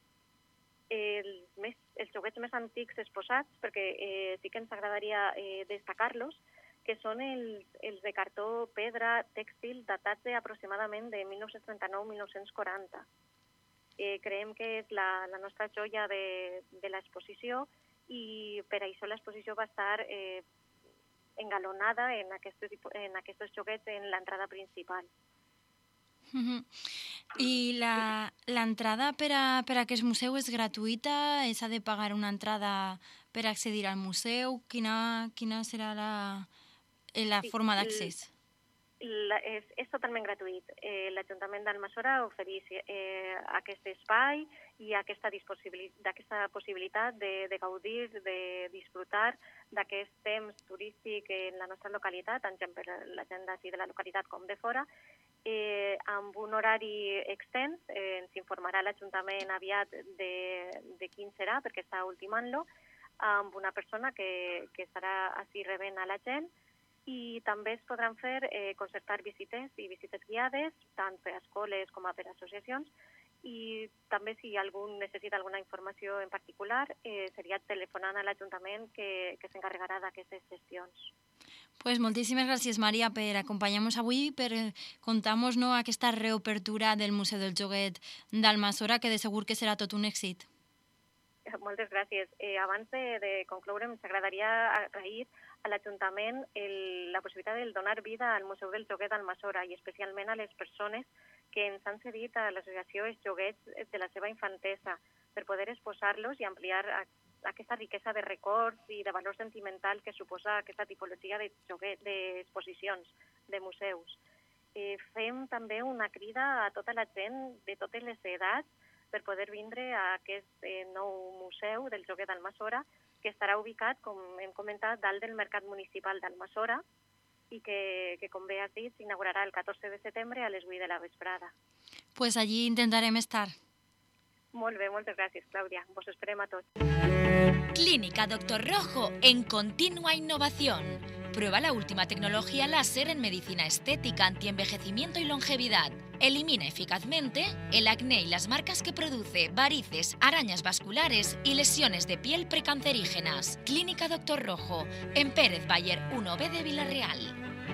els, més, els joguets més antics exposats, perquè eh, sí que ens agradaria eh, destacar-los, que són els, els de cartó, pedra, tèxtil, datats aproximadament de mil nou-cents trenta-nou a mil nou-cents quaranta. Eh, creiem que és la, la nostra joia de, de l'exposició i per això l'exposició va estar eh, engalonada en aquests, en aquests joguets en l'entrada principal. Uh-huh. I l'entrada per, a, per a aquest museu és gratuïta? S'ha de pagar una entrada per accedir al museu? Quina, quina serà la, la sí, forma d'accés? És, és totalment gratuït. Eh, L'Ajuntament d'Almassora ofereix eh, aquest espai i aquesta, aquesta possibilitat de, de gaudir, de disfrutar d'aquest temps turístic en la nostra localitat, tant per la gent d'ací de la localitat com de fora, eh, amb un horari extens. Eh, ens informarà l'Ajuntament aviat de, de quin serà, perquè està ultimant-lo, amb una persona que, que estarà així rebent a la gent, i també es podran fer eh, concertar visites i visites guiades, tant per a escoles com per a associacions, i també si algú necessita alguna informació en particular, eh, seria telefonant a l'Ajuntament que, que s'encarregarà d'aquestes gestions. Pues moltíssimes gràcies, Maria, per acompanyar-nos avui i per contar-nos no, aquesta reobertura del Museu del Joguet d'Almassora, que de segur que serà tot un èxit. Moltes gràcies. Eh, abans de, de concloure, ens agradaria agrair a l'Ajuntament la possibilitat de donar vida al Museu del Joguet d'Almassora i especialment a les persones que ens han cedit a l'associació Els Joguets de la seva infantesa per poder exposar-los i ampliar a, aquesta riquesa de records i de valor sentimental que suposa aquesta tipologia de joguet, d'exposicions, de museus. Eh, fem també una crida a tota la gent de totes les edats per poder vindre a aquest eh, nou museu del Joguet d'Almassora, que estarà ubicat, com hem comentat, dalt del Mercat Municipal d'Almassora i que, que, com bé has dit, s'inaugurarà el catorze de setembre a les vuit de la vesprada. Pues allí intentarem estar. Molt bé, moltes gràcies, Clàudia. Vos esperem a tots. Clínica Doctor Rojo, en continua innovación. Prueba la última tecnología láser en medicina estética, antienvejecimiento y longevidad. Elimina eficazmente el acné y las marcas que produce, varices, arañas vasculares y lesiones de piel precancerígenas. Clínica Doctor Rojo, en Pérez Bayer uno B de Villarreal.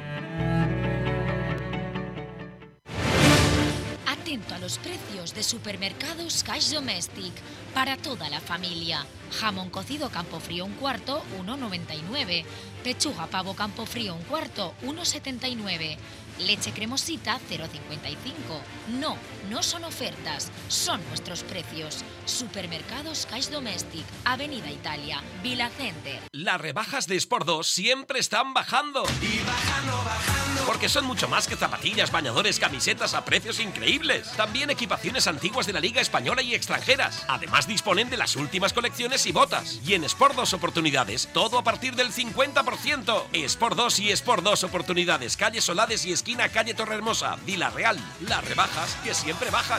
Atento a los precios de Supermercados Cash Domestic para toda la familia. Jamón cocido Campofrío un cuarto, uno noventa y nueve. Pechuga pavo Campofrío un cuarto, uno setenta y nueve. Leche cremosita, cero cincuenta y cinco. No, no son ofertas, son nuestros precios. Supermercados Cash Domestic, Avenida Italia, Vila Center. Las rebajas de Sport dos siempre están bajando. Y bajando, bajando. Porque son mucho más que zapatillas, bañadores, camisetas a precios increíbles. También equipaciones antiguas de la Liga Española y extranjeras. Además disponen de las últimas colecciones y botas. Y en Sport dos Oportunidades, todo a partir del cincuenta por ciento. Sport dos y Sport dos Oportunidades, calle Solades y esquina calle Torrehermosa, Villarreal. Las rebajas que siempre bajan.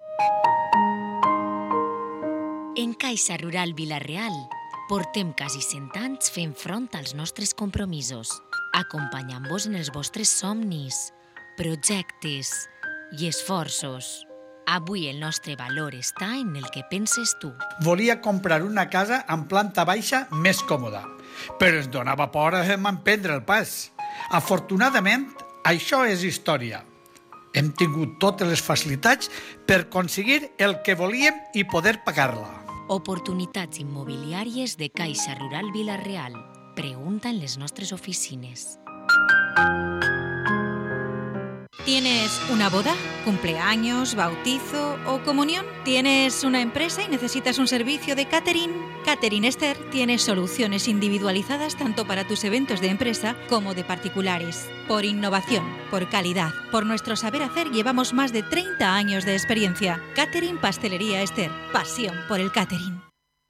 En Caixa Rural Villarreal portem quasi cent anys fent front als nostres compromisos, acompanyant-vos en els vostres somnis, projectes i esforços. Avui el nostre valor està en el que penses tu. Volia comprar una casa amb planta baixa més còmoda, però ens donava por a emprendre el pas. Afortunadament, això és història. Hem tingut totes les facilitats per aconseguir el que volíem i poder pagar-la. Oportunitats immobiliàries de Caixa Rural Villarreal. Pregunta en les nostres oficines. ¿Tienes una boda, cumpleaños, bautizo o comunión? ¿Tienes una empresa y necesitas un servicio de catering? Catering Esther tiene soluciones individualizadas tanto para tus eventos de empresa como de particulares. Por innovación, por calidad, por nuestro saber hacer llevamos más de treinta años de experiencia. Catering Pastelería Esther, pasión por el catering.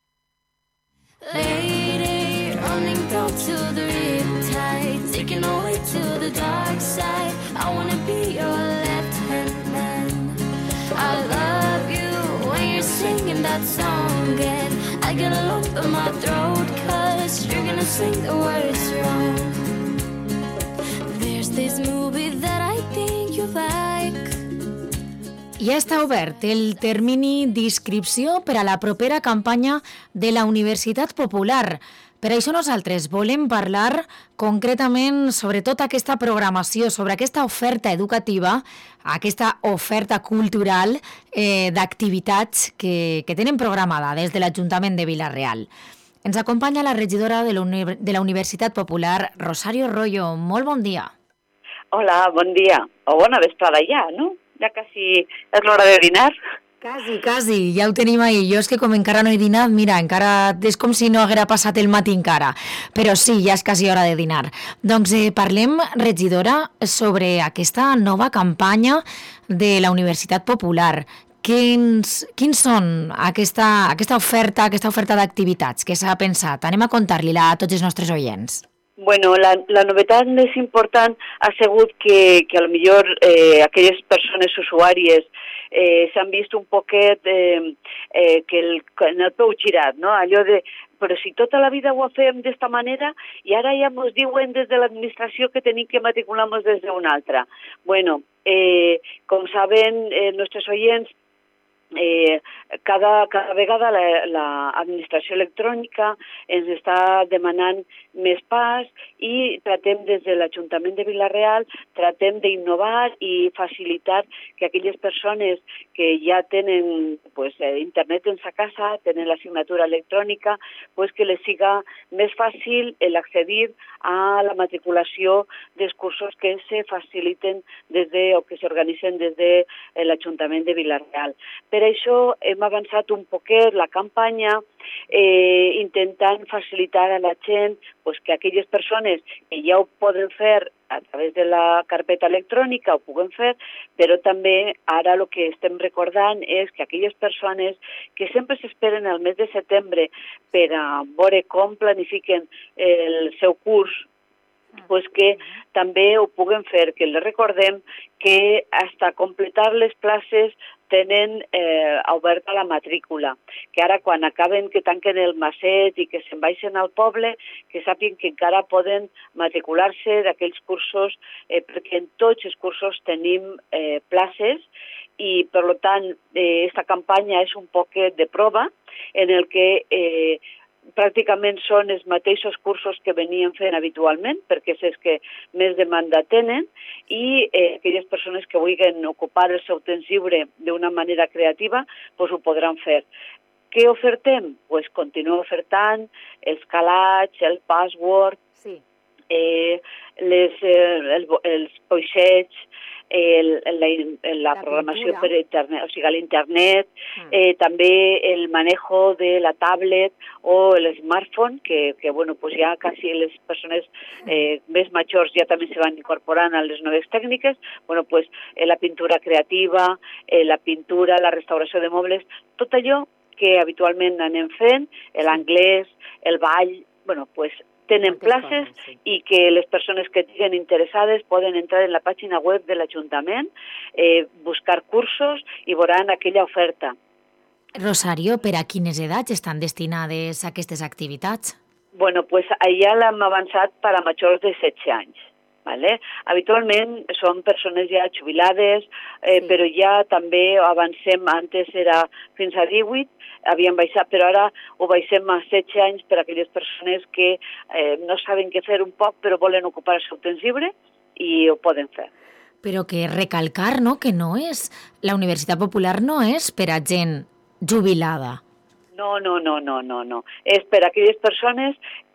Lady, running down to the riptide, taking away to the dark side. I wanna be your left-hand man. I love you when you're singing that song, and I get a lump in my throat, cause you're gonna sing the words wrong. There's this movie that I think you like. Ja està obert el termini d'inscripció per a la propera campanya de la Universitat Popular. Per això nosaltres volem parlar concretament sobre tota aquesta programació, sobre aquesta oferta educativa, aquesta oferta cultural eh, d'activitats que, que tenen programada des de l'Ajuntament de Vila-real. Ens acompanya la regidora de la, Uni- de la Universitat Popular, Rosario Royo. Molt bon dia. Hola, bon dia. O bona vesprada ja, no? Ja quasi és l'hora de dinar. Quasi, quasi, ja ho tenim ahí. Jo és que com encara no he dinat, mira, encara és com si no haguera passat el matí encara. Però sí, ja és quasi hora de dinar. Doncs eh, parlem, regidora, sobre aquesta nova campanya de la Universitat Popular. Quins, quins són aquesta, aquesta oferta, aquesta oferta d'activitats que s'ha pensat? Anem a contar-li-la a tots els nostres oients. Bueno, la, la novetat més important ha sigut que, que a lo millor eh, aquelles persones usuàries eh, s'han vist un poquet eh, eh, que el, en el peu girat, no? Allò de, però si tota la vida ho fem d'esta manera i ara ja ens diuen des de l'administració que tenim que matricular-nos des d'una altra. Bueno, eh, com saben eh, nostres oients, Eh, cada, cada vegada l'administració la, electrònica ens està demanant més pas i tratem des de l'Ajuntament de Vila-real, tratem d'innovar i facilitar que aquelles persones que ja tenen pues, internet en sa casa, tenen la signatura electrònica, pues, que les siga més fàcil l'accedir a la matriculació dels cursos que se faciliten des de, o que s'organitzen des de l'Ajuntament de Vila-real. Per això hem avançat un poquet la campanya eh, intentant facilitar a la gent pues, que aquelles persones que ja ho poden fer a través de la carpeta electrònica ho puguen fer, però també ara el que estem recordant és que aquelles persones que sempre s'esperen al mes de setembre per a veure com planifiquen el seu curs, pues que també ho puguen fer, que les recordem que fins a completar les places tenen eh, oberta la matrícula, que ara quan acaben que tanquen el macet i que se'n baixen al poble, que sàpiguen que encara poden matricular-se d'aquells cursos, eh, perquè en tots els cursos tenim eh, places i, per tant, eh, esta campanya és un poquet de prova en el que eh, pràcticament són els mateixos cursos que venien fent habitualment, perquè és els que més demanda tenen, i eh, aquelles persones que vulguin ocupar el seu temps lliure d'una manera creativa, pues ho podran fer. Què ofertem? Pues continuem ofertant els calats, el password, sí. eh, les, eh, el, els poixets, El, la, la, la programació per internet, o sigui, a l'internet, mm. eh, també el manejo de la tablet o el smartphone, que, que bueno, pues ja quasi les persones eh, més majors ja també se van incorporant a les noves tècniques, bueno, pues eh, la pintura creativa, eh, la pintura, la restauració de mobles, tot allò que habitualment anem fent, l'anglès, el ball, bueno, pues tenen places i que les persones que estiguen interessades poden entrar en la pàgina web de l'Ajuntament, eh, buscar cursos i veuran aquella oferta. Rosario, per a quines edats estan destinades aquestes activitats? Bueno, pues allà l'hem avançat per a majors de setze anys. Vale? Habitualment són persones ja jubilades, eh, sí. Però ja també avancem, antes era fins a divuit, havíem baixat, però ara ho baixem a setze anys per a aquelles persones que eh, no saben què fer un poc, però volen ocupar el seu temps lliure i ho poden fer. Però que recalcar, no?, que no és, la Universitat Popular no és per a gent jubilada. No, no, no, no, no, no. És per a aquelles persones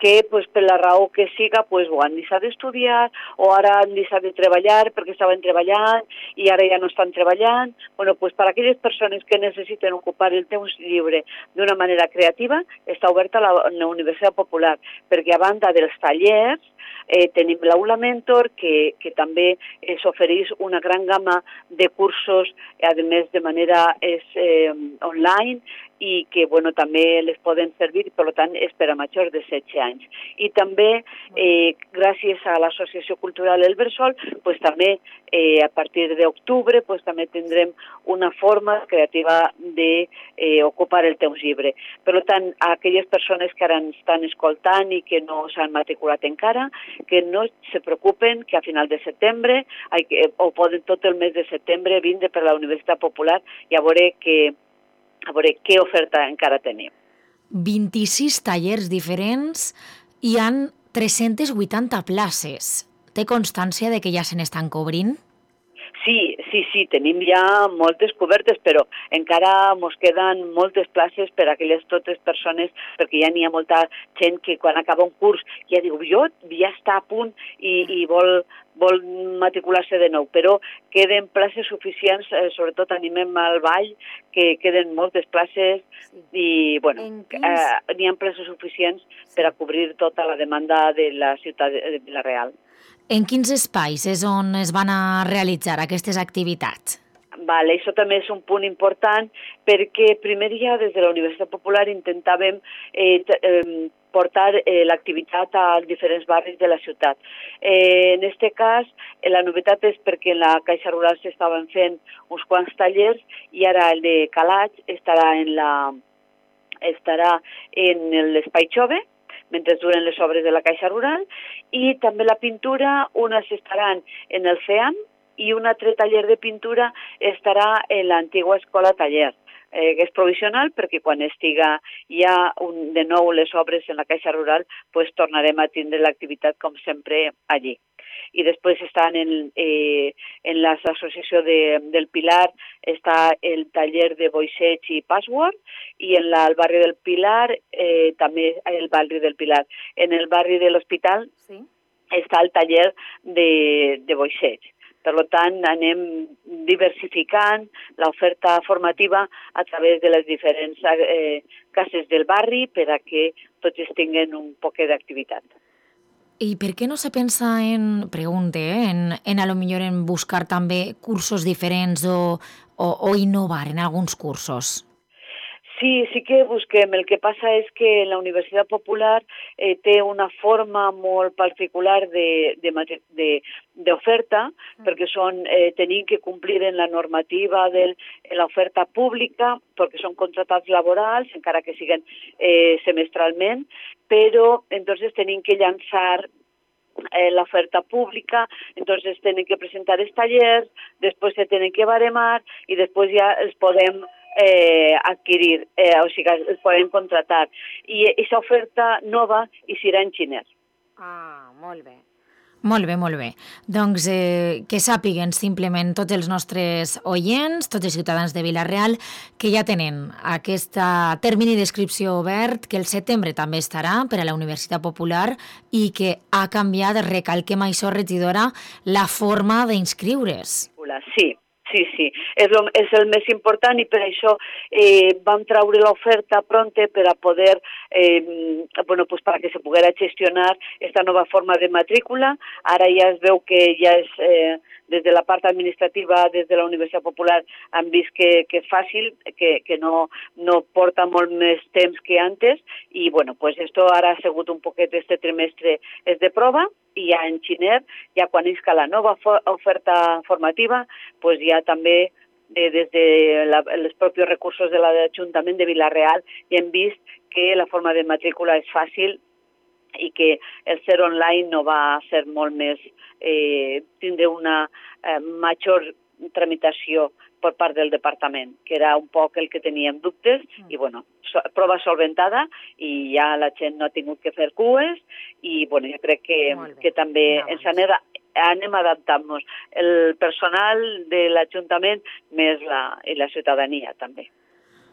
que pues, per la raó que siga pues, o han deixat d'estudiar o ara han deixat de treballar perquè estaven treballant i ara ja no estan treballant. Bueno, pues, per a aquelles persones que necessiten ocupar el temps lliure d'una manera creativa, està oberta la, la Universitat Popular, perquè a banda dels tallers eh, tenim l'Aula Mentor, que, que també eh, s'ofereix una gran gamma de cursos, a més de manera és, eh, online, i que bueno, també les poden servir, per tant, és per a majors de setze anys. I també, eh, gràcies a l'Associació Cultural El Bressol, pues, també eh, a partir d'octubre pues, també tindrem una forma creativa d'ocupar eh, el temps llibre. Per tant, a aquelles persones que ara ens estan escoltant i que no s'han matriculat encara, que no se preocupen, que a final de setembre, o poden tot el mes de setembre vindre per la Universitat Popular i a veure que a veure què oferta encara tenim. vint-i-sis tallers diferents, hi han tres-centes vuitanta places. Té constància de que ja se n'estan cobrint? Sí, sí, sí, tenim ja moltes cobertes, però encara mos queden moltes places per a aquelles totes persones, perquè ja n'hi ha molta gent que quan acaba un curs ja diu, jo ja està a punt i, i vol, vol matricular-se de nou, però queden places suficients, eh, sobretot animem al ball, que queden moltes places i, bueno, eh, n'hi ha places suficients per a cobrir tota la demanda de la ciutat de Vila-real. En quins espais és on es van a realitzar aquestes activitats? Vale, això també és un punt important perquè primer ja des de la Universitat Popular intentàvem eh, eh, portar eh, l'activitat als diferents barris de la ciutat. Eh, en aquest cas, eh, la novetat és perquè en la Caixa Rural s'estaven fent uns quants tallers i ara el de Calaix estarà en la estarà en l'Espai Jove, mentre duren les obres de la Caixa Rural, i també la pintura, unes estaran en el C E A M i un altre taller de pintura estarà en l'antigua escola taller, eh, que és provisional perquè quan estiga ja un, de nou les obres en la Caixa Rural, pues tornarem a tindre l'activitat com sempre allí. I després estan en, eh, en l'associació de, del Pilar, està el taller de boixeig i password, i en la, el barri del Pilar, eh, també el barri del Pilar. En el barri de l'Hospital sí. està el taller de, de boixeig. Per tant, anem diversificant l'oferta formativa a través de les diferents eh, cases del barri per a que tots tinguen un poc d'activitat. I per què no se pensa en, pregunte, eh, en, en a lo millor en buscar també cursos diferents o, o, o innovar en alguns cursos? Sí, sí que busquem. El que passa és que la Universitat Popular eh, té una forma molt particular d'oferta, mm. perquè són, eh, tenim que complir en la normativa de l'oferta pública, perquè són contratats laborals, encara que siguen eh, semestralment, però entonces tenim que llançar eh, l'oferta pública, entonces tenen que presentar els tallers, després se tenen que baremar i després ja els podem eh, adquirir, eh, o sigui, els podem contratar. I aquesta oferta nova hi serà en xinès. Ah, molt bé. Molt bé, molt bé. Doncs eh, que sàpiguen simplement tots els nostres oients, tots els ciutadans de Vila-real, que ja tenen aquest termini d'inscripció obert, que el setembre també estarà per a la Universitat Popular i que ha canviat, recalquem això, regidora, la forma d'inscriure's. Sí. Sí, sí, és, lo, és el més important i per això eh, vam treure l'oferta pronta per a poder, eh, bueno, pues para que se poguera gestionar esta nova forma de matrícula. Ara ja es veu que ja és, eh, des de la part administrativa, des de la Universitat Popular, han vist que, que és fàcil, que, que no, no porta molt més temps que antes i, bueno, pues esto ara ha sigut un poquet este trimestre és de prova i ja en xiner, ja quan isca la nova oferta formativa, pues ja també eh, des de la, els propis recursos de l'Ajuntament de Vila-real ja hem vist que la forma de matrícula és fàcil i que el ser online no va ser molt més, eh, tindre una eh, major tramitació per part del departament, que era un poc el que teníem dubtes, mm. i bueno, so, prova solventada i ja la gent no ha tingut que fer cues i bueno, jo crec que, que també no, ens anem, anem adaptant-nos el personal de l'Ajuntament més la, i la ciutadania també.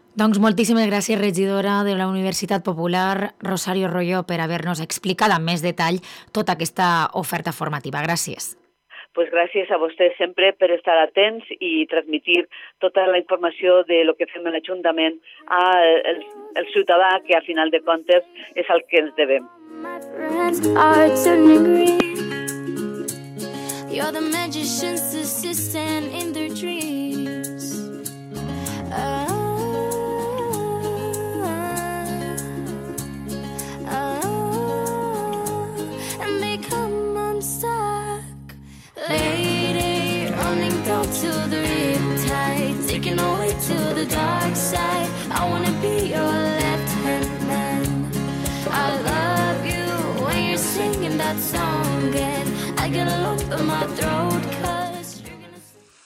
Doncs moltíssimes gràcies, regidora de la Universitat Popular, Rosario Royo, per haver-nos explicat amb més detall tota aquesta oferta formativa. Gràcies. Pues gràcies a vostès sempre per estar atents i transmitir tota la informació de lo que fem a l'Ajuntament al el ciutadà, que a final de comptes és el que ens devem. You're the magician's assistant in their dreams. Ah, ah, and they come unstuck. Lady, running down to the riptide, taking away to the dark side. I wanna be your left-hand man. I love you when you're singing that song, and I get a lump in my throat 'cause you're gonna...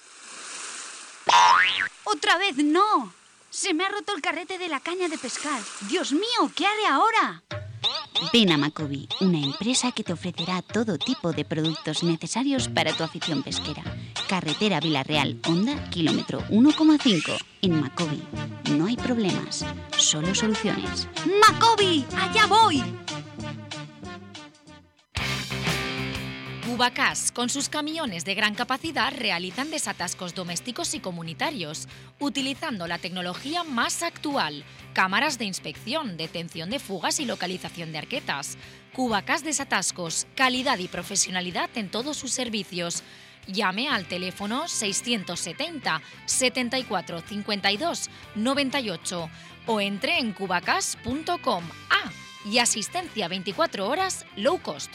¡Otra vez no! Se me ha roto el carrete de la caña de pescar. ¡Dios mío! ¿Qué haré ahora? Ven a Macobi, una empresa que te ofrecerá todo tipo de productos necesarios para tu afición pesquera. Carretera Villarreal, Honda, kilómetro uno coma cinco. En Macobi no hay problemas, solo soluciones. ¡Macobi! ¡Allá voy! Cubacas, con sus camiones de gran capacidad, realizan desatascos domésticos y comunitarios, utilizando la tecnología más actual, cámaras de inspección, detención de fugas y localización de arquetas. Cubacas Desatascos, calidad y profesionalidad en todos sus servicios. Llame al teléfono seiscientos setenta, setenta y cuatro, cincuenta y dos, noventa y ocho o entre en cubacas punto com. Ah, y asistencia veinticuatro horas low cost.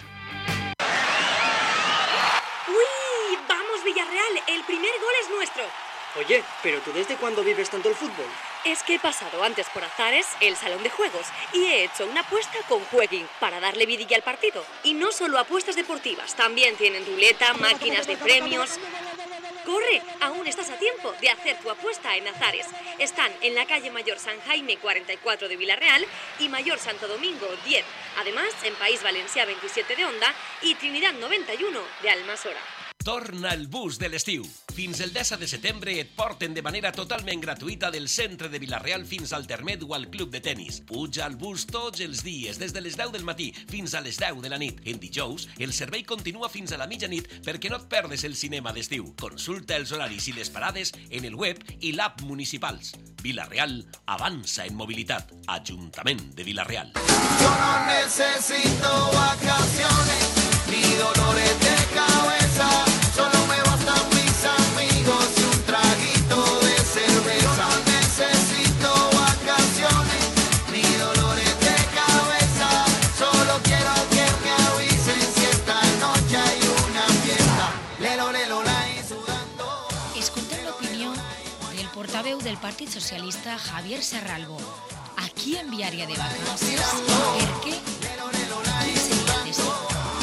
¡Uy! ¡Vamos, Villarreal! ¡El primer gol es nuestro! Oye, ¿pero tú desde cuándo vives tanto el fútbol? Es que he pasado antes por Azares, el salón de juegos, y he hecho una apuesta con Jueguin para darle vidilla al partido. Y no solo apuestas deportivas, también tienen ruleta, máquinas de premios... ¡Corre! Aún estás a tiempo de hacer tu apuesta en Azares. Están en la calle Mayor San Jaime cuarenta y cuatro de Villarreal y Mayor Santo Domingo diez. Además, en País Valencià veintisiete de Onda y Trinidad noventa y uno de Almassora. Torna el bus de l'estiu. Fins el deu de setembre et porten de manera totalment gratuïta del centre de Vilareal fins al Termet o al club de tenis. Puja al bus tots els dies, des de les deu del matí fins a les deu de la nit. En dijous, el servei continua fins a la mitjanit perquè no et perdes el cinema d'estiu. Consulta els horaris i les parades en el web i l'app municipals. Vilareal avança en mobilitat. Ajuntament de Vilareal. Yo no necesito vacaciones ni dolores de cabeza. Solo me bastan mis amigos y un traguito de cerveza. No necesito vacaciones ni dolores de cabeza. Solo quiero que me avisen si esta noche hay una fiesta. Lelo, lelo, la y sudando. Escoltem l'opinió del portaveu del Partit Socialista, Javier Serralbo. ¿A qui enviaria de vacances? Per què? Quin seria el destí?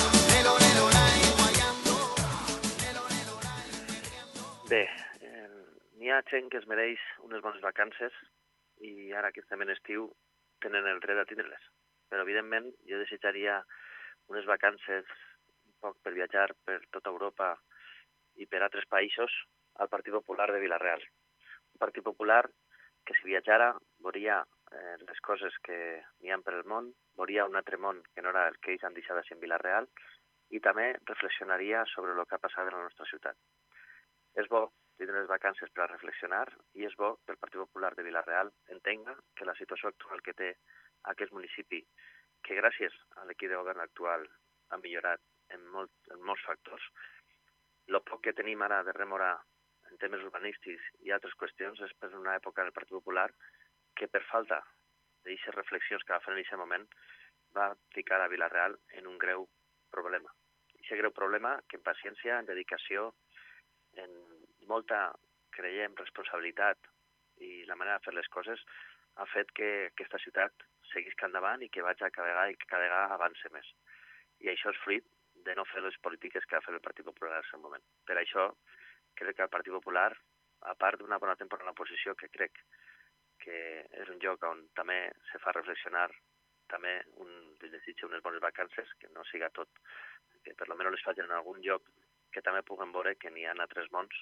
Bé, eh, n'hi ha gent que es mereix unes bones vacances i ara que estem en estiu tenen el dret a tindre-les. Però, evidentment, jo desitjaria unes vacances un poc per viatjar per tota Europa i per altres països al Partit Popular de Vilareal. Un Partit Popular que si viatjara veuria eh, les coses que n'hi ha per el món, veuria un altre món que no era el que ells han deixat en Vilareal i també reflexionaria sobre el que ha passat en la nostra ciutat. És bo tindre les vacances per a reflexionar i és bo que el Partit Popular de Vilareal entenga que la situació actual que té aquest municipi, que gràcies a l'equip de govern actual ha millorat en, molt, en molts factors, el poc que tenim ara de remorar en temes urbanístics i altres qüestions és per una època del Partit Popular que per falta d'aquestes reflexions que va fer en aquest moment va ficar a Vilareal en un greu problema. Aquest greu problema que en paciència, en dedicació, en molta, creiem, responsabilitat i la manera de fer les coses ha fet que aquesta ciutat seguisca endavant i que vagi cada vegada i que cada vegada avance més. I això és fruit de no fer les polítiques que ha fet el Partit Popular en aquest moment. Per això crec que el Partit Popular, a part d'una bona temporada en l'oposició, que crec que és un lloc on també se fa reflexionar, també un, desitja unes bones vacances, que no siga tot, que per almenys les facin en algun lloc que també puguem veure que n'hi ha altres mons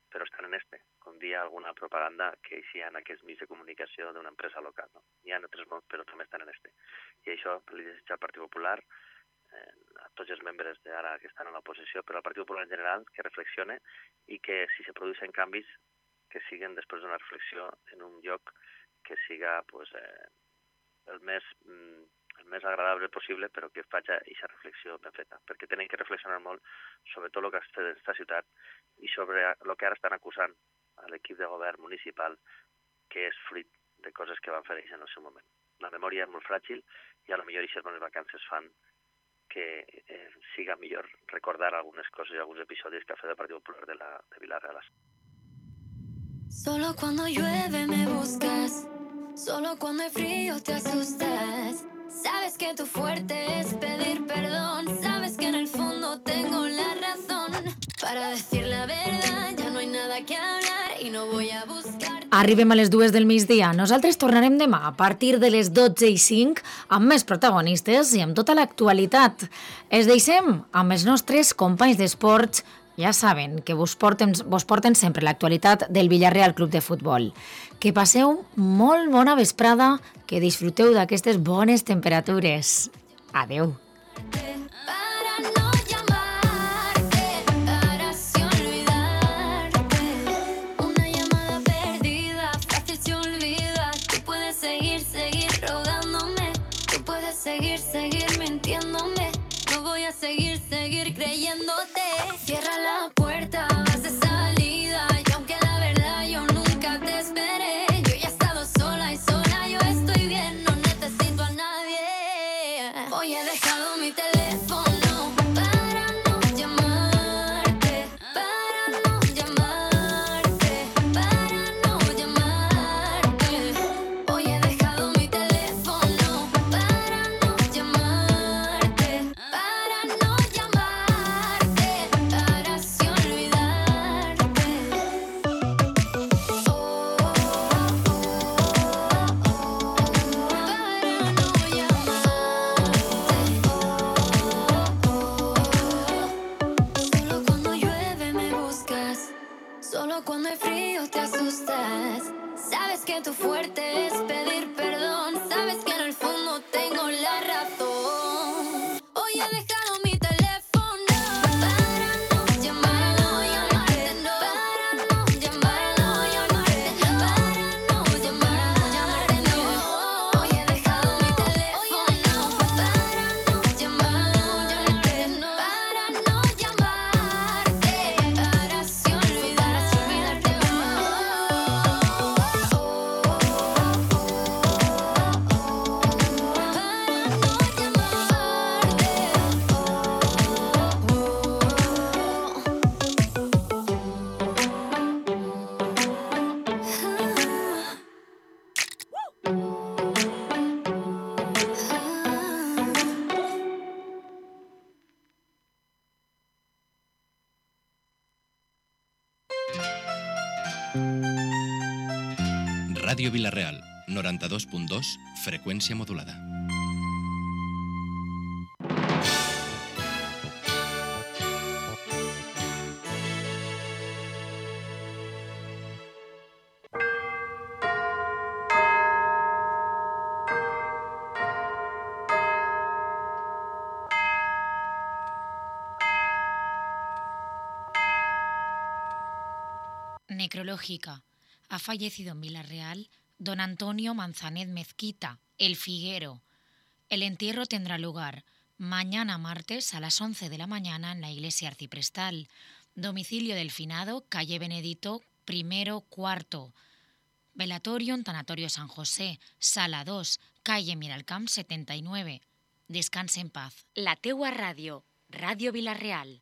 però estan en este, com dia alguna propaganda que hi ha en aquests mitjans de comunicació d'una empresa local. No? Hi ha altres mots, però també estan en este. I això li desitja al Partit Popular, eh, a tots els membres d'ara que estan en l'oposició, però al Partit Popular en general, que reflexione i que si se produeixen canvis, que siguin després d'una reflexió en un lloc que siga pues, eh, el més... Mm, el més agradable possible, però que faci aquesta reflexió ben feta, perquè tenen que reflexionar molt sobre tot el que està en aquesta ciutat i sobre el que ara estan acusant a l'equip de govern municipal, que és fruit de coses que van fer ells en el seu moment. La memòria és molt fràgil i a lo millor aquestes bones vacances fan que eh, siga millor recordar algunes coses i alguns episodis que ha fet el Partit Popular de, la, de Vila-real. Solo cuando llueve me buscas, solo cuando hay frío te asustas. Sabes que tu fuerte es pedir perdón, sabes que en el fondo tengo la razón. Para decir la verdad ya no hay nada que hablar y no voy a buscar... Arribem a les dues del migdia. Nosaltres tornarem demà a partir de les dotze i cinc amb més protagonistes i amb tota l'actualitat. Es deixem amb els nostres companys d'esports. Ja saben que vos porten, vos porten sempre l'actualitat del Villarreal Club de Futbol. Que passeu molt bona vesprada, que disfruteu d'aquestes bones temperatures. Adeu. Seguir, seguir mintiéndome. No voy a seguir, seguir creyéndote. Cierra la puerta, vas de salida. Y aunque la verdad yo nunca te esperé, yo ya he estado sola y sola yo estoy bien. No necesito a nadie. Hoy he dejado mi teléfono para no llamarte, para no llamarte, para no llamarte. Hoy he dejado mi teléfono para no llamarte, para no llamarte, para así olvidarte. Oh, oh, oh, oh, para no llamarte. Solo cuando llueve me buscas, solo cuando hay frío te asustas. Sabes que tu fuerte es pedir perdón, sabes que en el fondo tengo la razón. Hoy he dejado mi teléfono para no llamar, no llamarte, no, para no llamar, no llamarte, para no llamar, no. Hoy he dejado mi teléfono para no llamar, no llamarte, no, para no llamarte, para así olvidarte, olvidarte. Ràdio Vila-real, noranta-dos punt dos, freqüència modulada. Necrológica. Ha fallecido en Vila-real don Antonio Manzanet Mezquita, el Figuero. El entierro tendrá lugar mañana martes a las once de la mañana en la iglesia arciprestal. Domicilio del finado, calle Benedito, primero, cuarto. Velatorio en Tanatorio San José, sala dos, calle Miralcamp setenta y nueve. Descanse en paz. La teua ràdio, Ràdio Vila-real.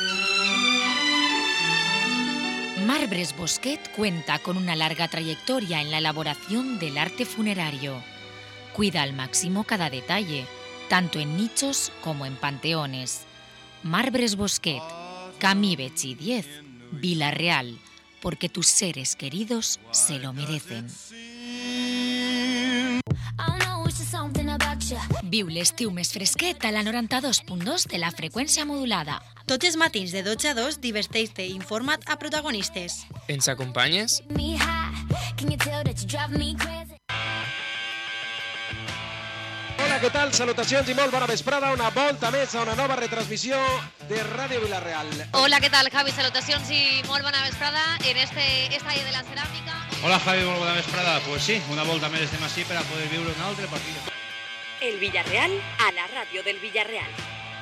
Marbres Bosquet cuenta con una larga trayectoria en la elaboración del arte funerario. Cuida al máximo cada detalle, tanto en nichos como en panteones. Marbres Bosquet, Camí Betxí diez, Vila-real, porque tus seres queridos se lo merecen. I know it's just something about you. Viu l'estiu més fresquet a la noranta-dos punt dos de la freqüència modulada. Tots els matins de dotze a dos diverteix-te i informa't a protagonistes. Ens acompanyes? Hola, què tal? Salutacions i molt bona vesprada. Una volta més a una nova retransmissió de Ràdio Vilareal. Hola, ¿qué tal, Javi? Salutacions i molt bona vesprada en este estadi de la ceràmica. Hola, Javi, molt bona vesprada. Pues sí, una volta més estem així per a poder viure un altre partit. El Villarreal a la ràdio del Villarreal.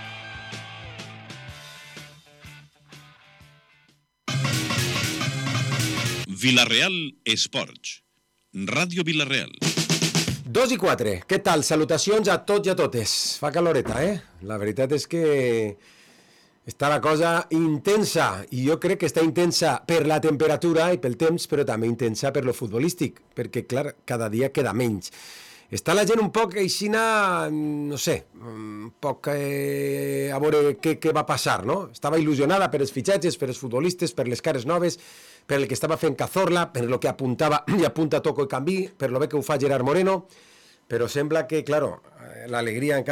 Vilareal Esports. Ràdio Vilareal. Dos i quatre. Què tal? Salutacions a tots i a totes. Fa caloreta, eh? La veritat és que està la cosa intensa, i jo crec que està intensa per la temperatura i pel temps, però també intensa per lo futbolístic, perquè, clar, cada dia queda menys. Està la gent un poc aixina, no sé, un poc eh, a veure què, què va passar, no? Estava il·lusionada per els fitxatges, per els futbolistes, per les cares noves, per el que estava fent Cazorla, per el que apuntava i apunta Toco i Canví, per lo bé que ho fa Gerard Moreno, però sembla que, claro, l'alegria encara